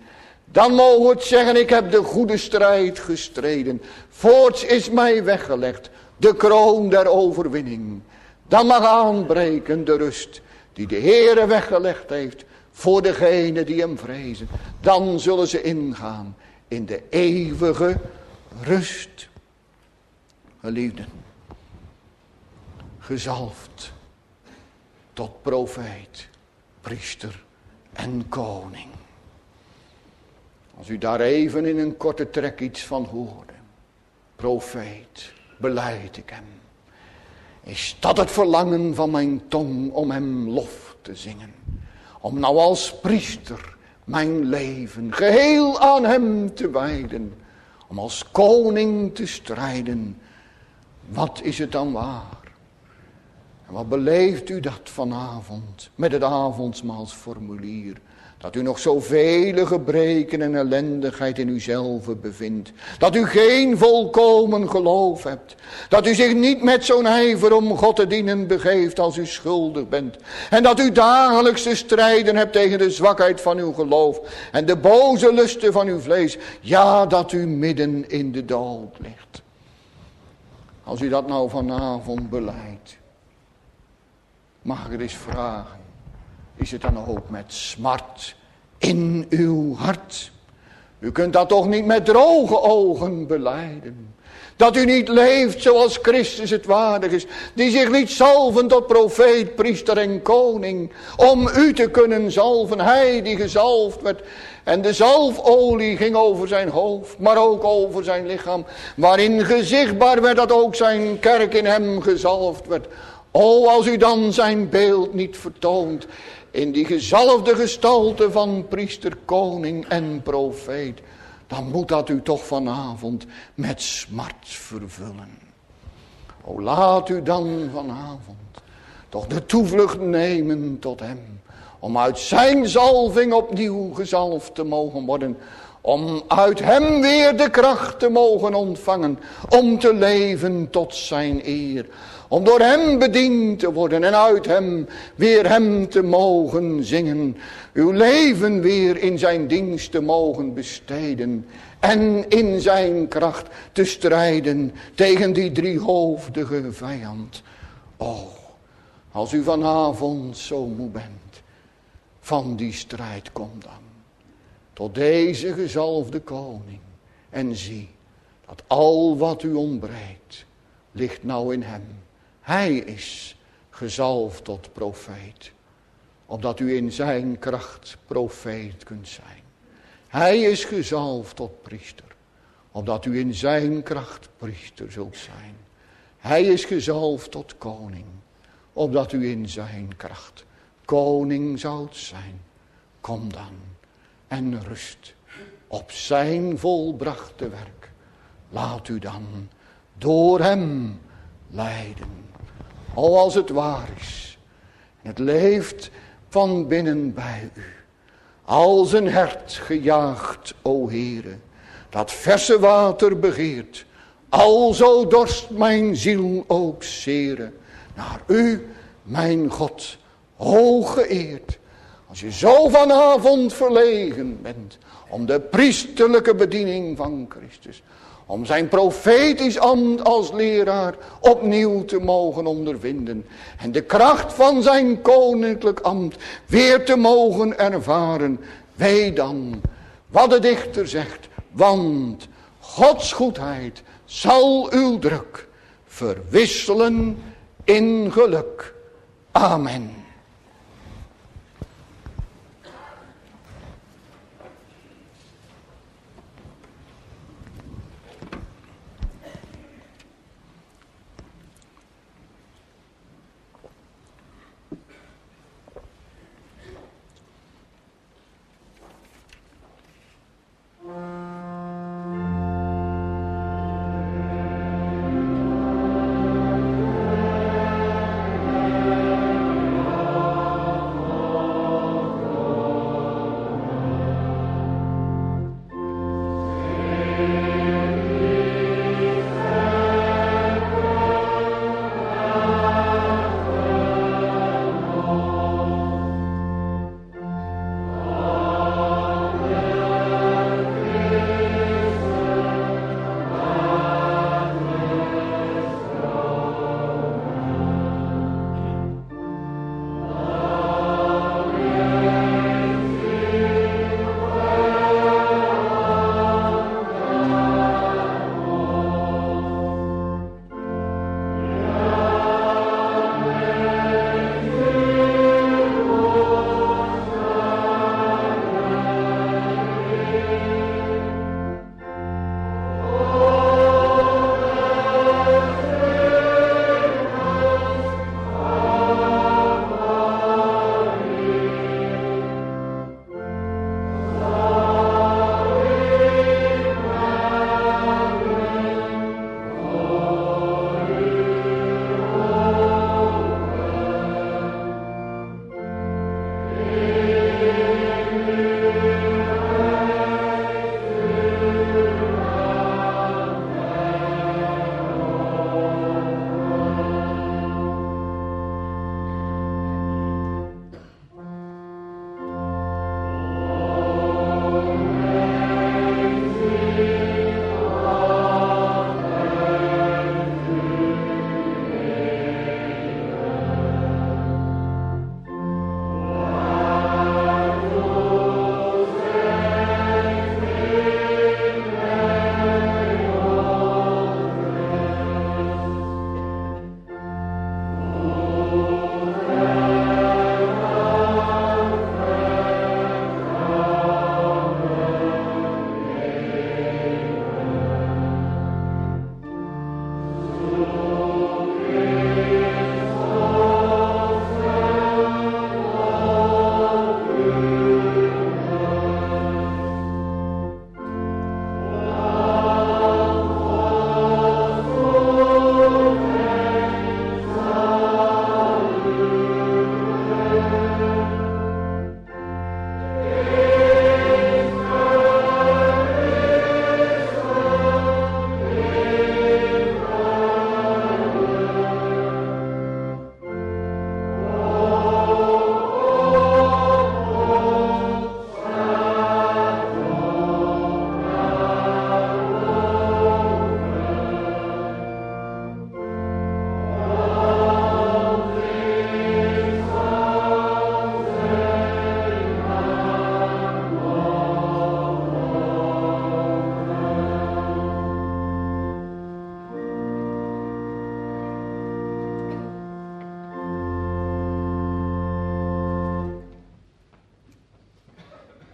Dan mogen het zeggen, ik heb de goede strijd gestreden. Voorts is mij weggelegd de kroon der overwinning. Dan mag aanbreken de rust die de Heere weggelegd heeft voor degenen die hem vrezen. Dan zullen ze ingaan in de eeuwige rust. Geliefden, gezalfd tot profeet, priester en koning. Als u daar even in een korte trek iets van hoorde. Profeet, belijd ik hem. Is dat het verlangen van mijn tong om hem lof te zingen? Om nou als priester mijn leven geheel aan hem te wijden. Om als koning te strijden. Wat is het dan waar? En wat beleeft u dat vanavond met het avondmaalsformulier? Dat u nog zoveel gebreken en ellendigheid in uzelf bevindt. Dat u geen volkomen geloof hebt. Dat u zich niet met zo'n ijver om God te dienen begeeft als u schuldig bent. En dat u dagelijks te strijden hebt tegen de zwakheid van uw geloof. En de boze lusten van uw vlees. Ja, dat u midden in de dood ligt. Als u dat nou vanavond belijdt. Mag ik er eens vragen. Is het dan ook met smart in uw hart? U kunt dat toch niet met droge ogen belijden. Dat u niet leeft zoals Christus het waardig is. Die zich liet zalven tot profeet, priester en koning. Om u te kunnen zalven. Hij die gezalfd werd. En de zalfolie ging over zijn hoofd. Maar ook over zijn lichaam. Waarin gezichtbaar werd dat ook zijn kerk in hem gezalfd werd. O, als u dan zijn beeld niet vertoont. In die gezalfde gestalte van priester, koning en profeet. Dan moet dat u toch vanavond met smart vervullen. O, laat u dan vanavond toch de toevlucht nemen tot hem. Om uit zijn zalving opnieuw gezalfd te mogen worden. Om uit hem weer de kracht te mogen ontvangen. Om te leven tot zijn eer. Om door hem bediend te worden en uit hem weer hem te mogen zingen. Uw leven weer in zijn dienst te mogen besteden. En in zijn kracht te strijden tegen die driehoofdige vijand. Oh, als u vanavond zo moe bent van die strijd, kom dan. Tot deze gezalfde koning. En zie dat al wat u ontbreekt ligt nou in hem. Hij is gezalfd tot profeet. Opdat u in zijn kracht profeet kunt zijn. Hij is gezalfd tot priester. Opdat u in zijn kracht priester zult zijn. Hij is gezalfd tot koning. Opdat u in zijn kracht koning zult zijn. Kom dan en rust op zijn volbrachte werk. Laat u dan door hem leiden. O, als het waar is. En het leeft van binnen bij u. Als een hert gejaagd, o Heere. Dat verse water begeert. Alzo dorst mijn ziel ook zere. Naar u, mijn God, hoog geëerd. Als je zo vanavond verlegen bent. Om de priesterlijke bediening van Christus. Om zijn profetisch ambt als leraar opnieuw te mogen ondervinden. En de kracht van zijn koninklijk ambt weer te mogen ervaren. Wee dan wat de dichter zegt. Want Gods goedheid zal uw druk verwisselen in geluk. Amen.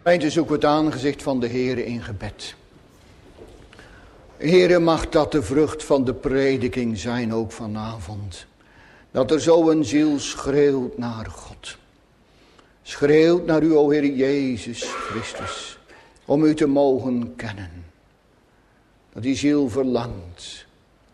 Gemeente, zoek het aangezicht van de Heere in gebed. Heere, mag dat de vrucht van de prediking zijn ook vanavond. Dat er zo een ziel schreeuwt naar God. Schreeuwt naar u, o Heer Jezus Christus. Om u te mogen kennen. Dat die ziel verlangt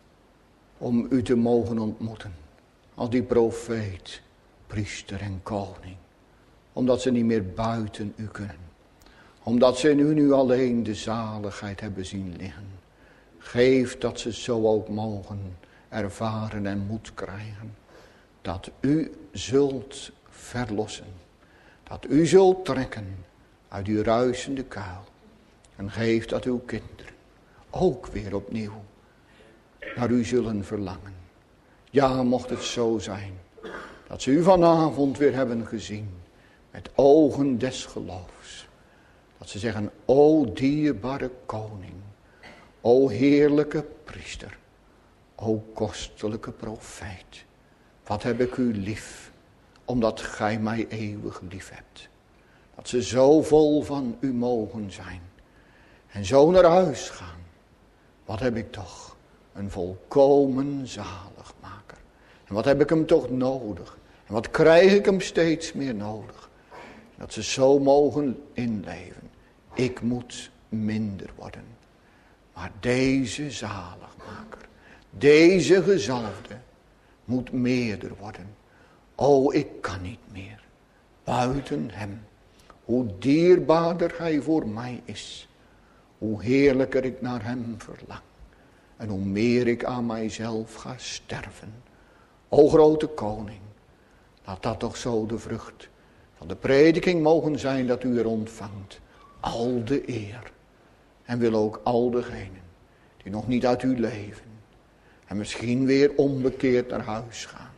om u te mogen ontmoeten. Als die profeet, priester en koning. Omdat ze niet meer buiten u kunnen. Omdat ze in u nu alleen de zaligheid hebben zien liggen. Geef dat ze zo ook mogen ervaren en moed krijgen. Dat u zult verlossen. Dat u zult trekken uit uw ruisende kuil. En geef dat uw kinderen ook weer opnieuw naar u zullen verlangen. Ja, mocht het zo zijn dat ze u vanavond weer hebben gezien met ogen des geloofs. Dat ze zeggen, o dierbare koning, o heerlijke priester, o kostelijke profeet. Wat heb ik u lief, omdat gij mij eeuwig lief hebt. Dat ze zo vol van u mogen zijn en zo naar huis gaan. Wat heb ik toch een volkomen zaligmaker. En wat heb ik hem toch nodig. En wat krijg ik hem steeds meer nodig. Dat ze zo mogen inleven. Ik moet minder worden. Maar deze zaligmaker, deze gezalfde, moet meerder worden. O, ik kan niet meer. Buiten hem. Hoe dierbaarder hij voor mij is. Hoe heerlijker ik naar hem verlang. En hoe meer ik aan mijzelf ga sterven. O grote koning. Laat dat toch zo de vrucht van de prediking mogen zijn dat u er ontvangt. Al de eer. En wil ook al degenen die nog niet uit u leven. En misschien weer onbekeerd naar huis gaan.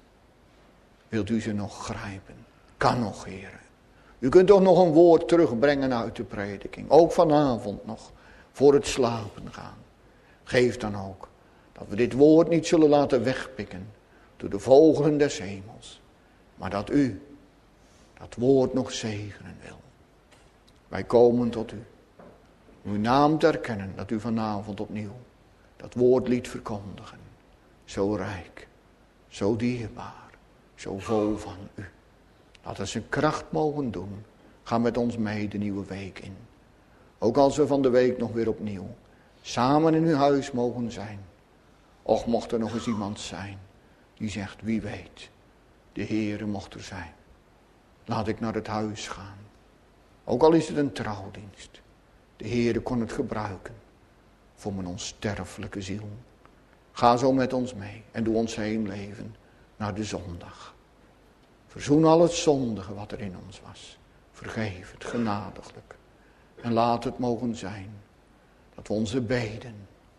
Wilt u ze nog grijpen? Kan nog, Heer. U kunt toch nog een woord terugbrengen uit de prediking. Ook vanavond nog. Voor het slapen gaan. Geef dan ook dat we dit woord niet zullen laten wegpikken. Door de vogelen des hemels. Maar dat u dat woord nog zegenen wil. Wij komen tot u. Uw naam te erkennen dat u vanavond opnieuw dat woord liet verkondigen. Zo rijk. Zo dierbaar. Zo vol van u. Laat het zijn kracht mogen doen. Ga met ons mee de nieuwe week in. Ook als we van de week nog weer opnieuw samen in uw huis mogen zijn. Och, mocht er nog eens iemand zijn die zegt, wie weet, de Heere mocht er zijn. Laat ik naar het huis gaan. Ook al is het een trouwdienst. De Heere kon het gebruiken voor mijn onsterfelijke ziel. Ga zo met ons mee en doe ons heen leven naar de zondag. Verzoen al het zondige wat er in ons was. Vergeef het genadiglijk. En laat het mogen zijn dat we onze beden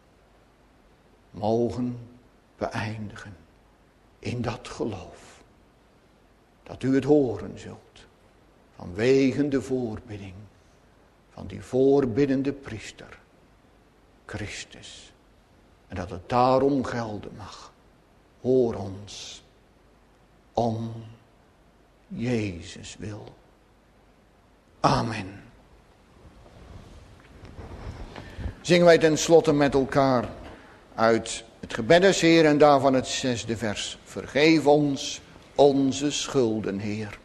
mogen beëindigen in dat geloof. Dat u het horen zult vanwege de voorbidding van die voorbiddende priester, Christus. En dat het daarom gelden mag. Hoor ons om Jezus wil. Amen. Zingen wij ten slotte met elkaar uit het gebed des Heer en daarvan het 6e vers. Vergeef ons onze schulden, Heer.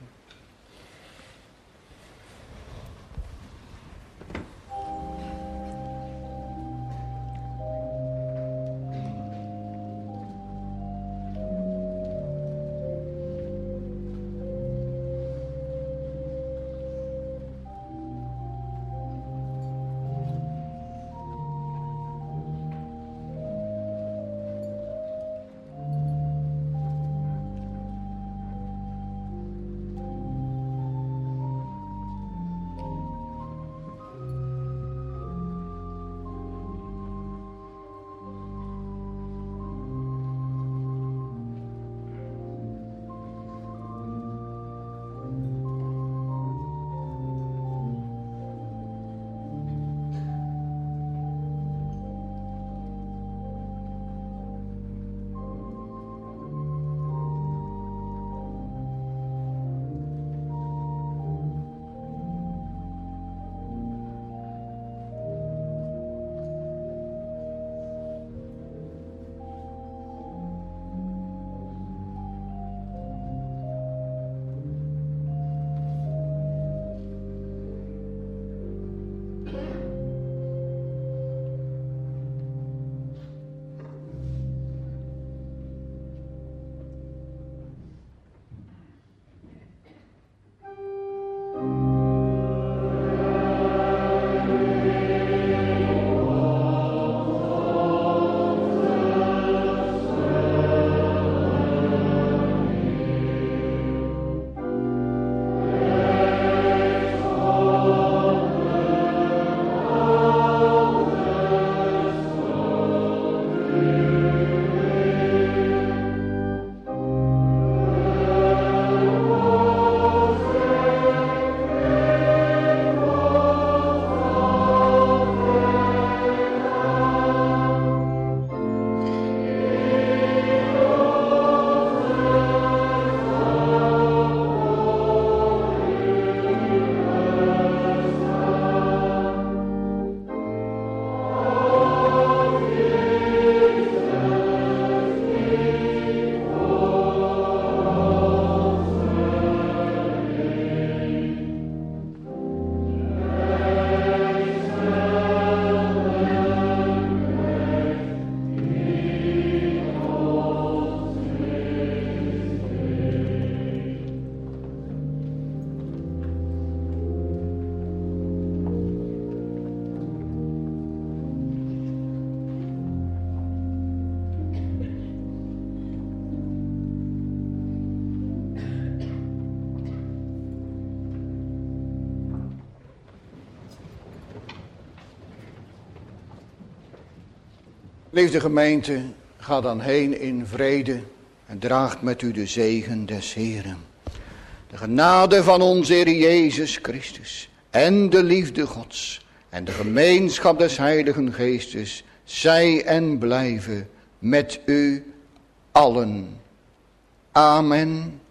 Liefde gemeente, ga dan heen in vrede en draagt met u de zegen des Heeren. De genade van onze Heer Jezus Christus en de liefde Gods en de gemeenschap des Heiligen Geestes zij en blijven met u allen. Amen.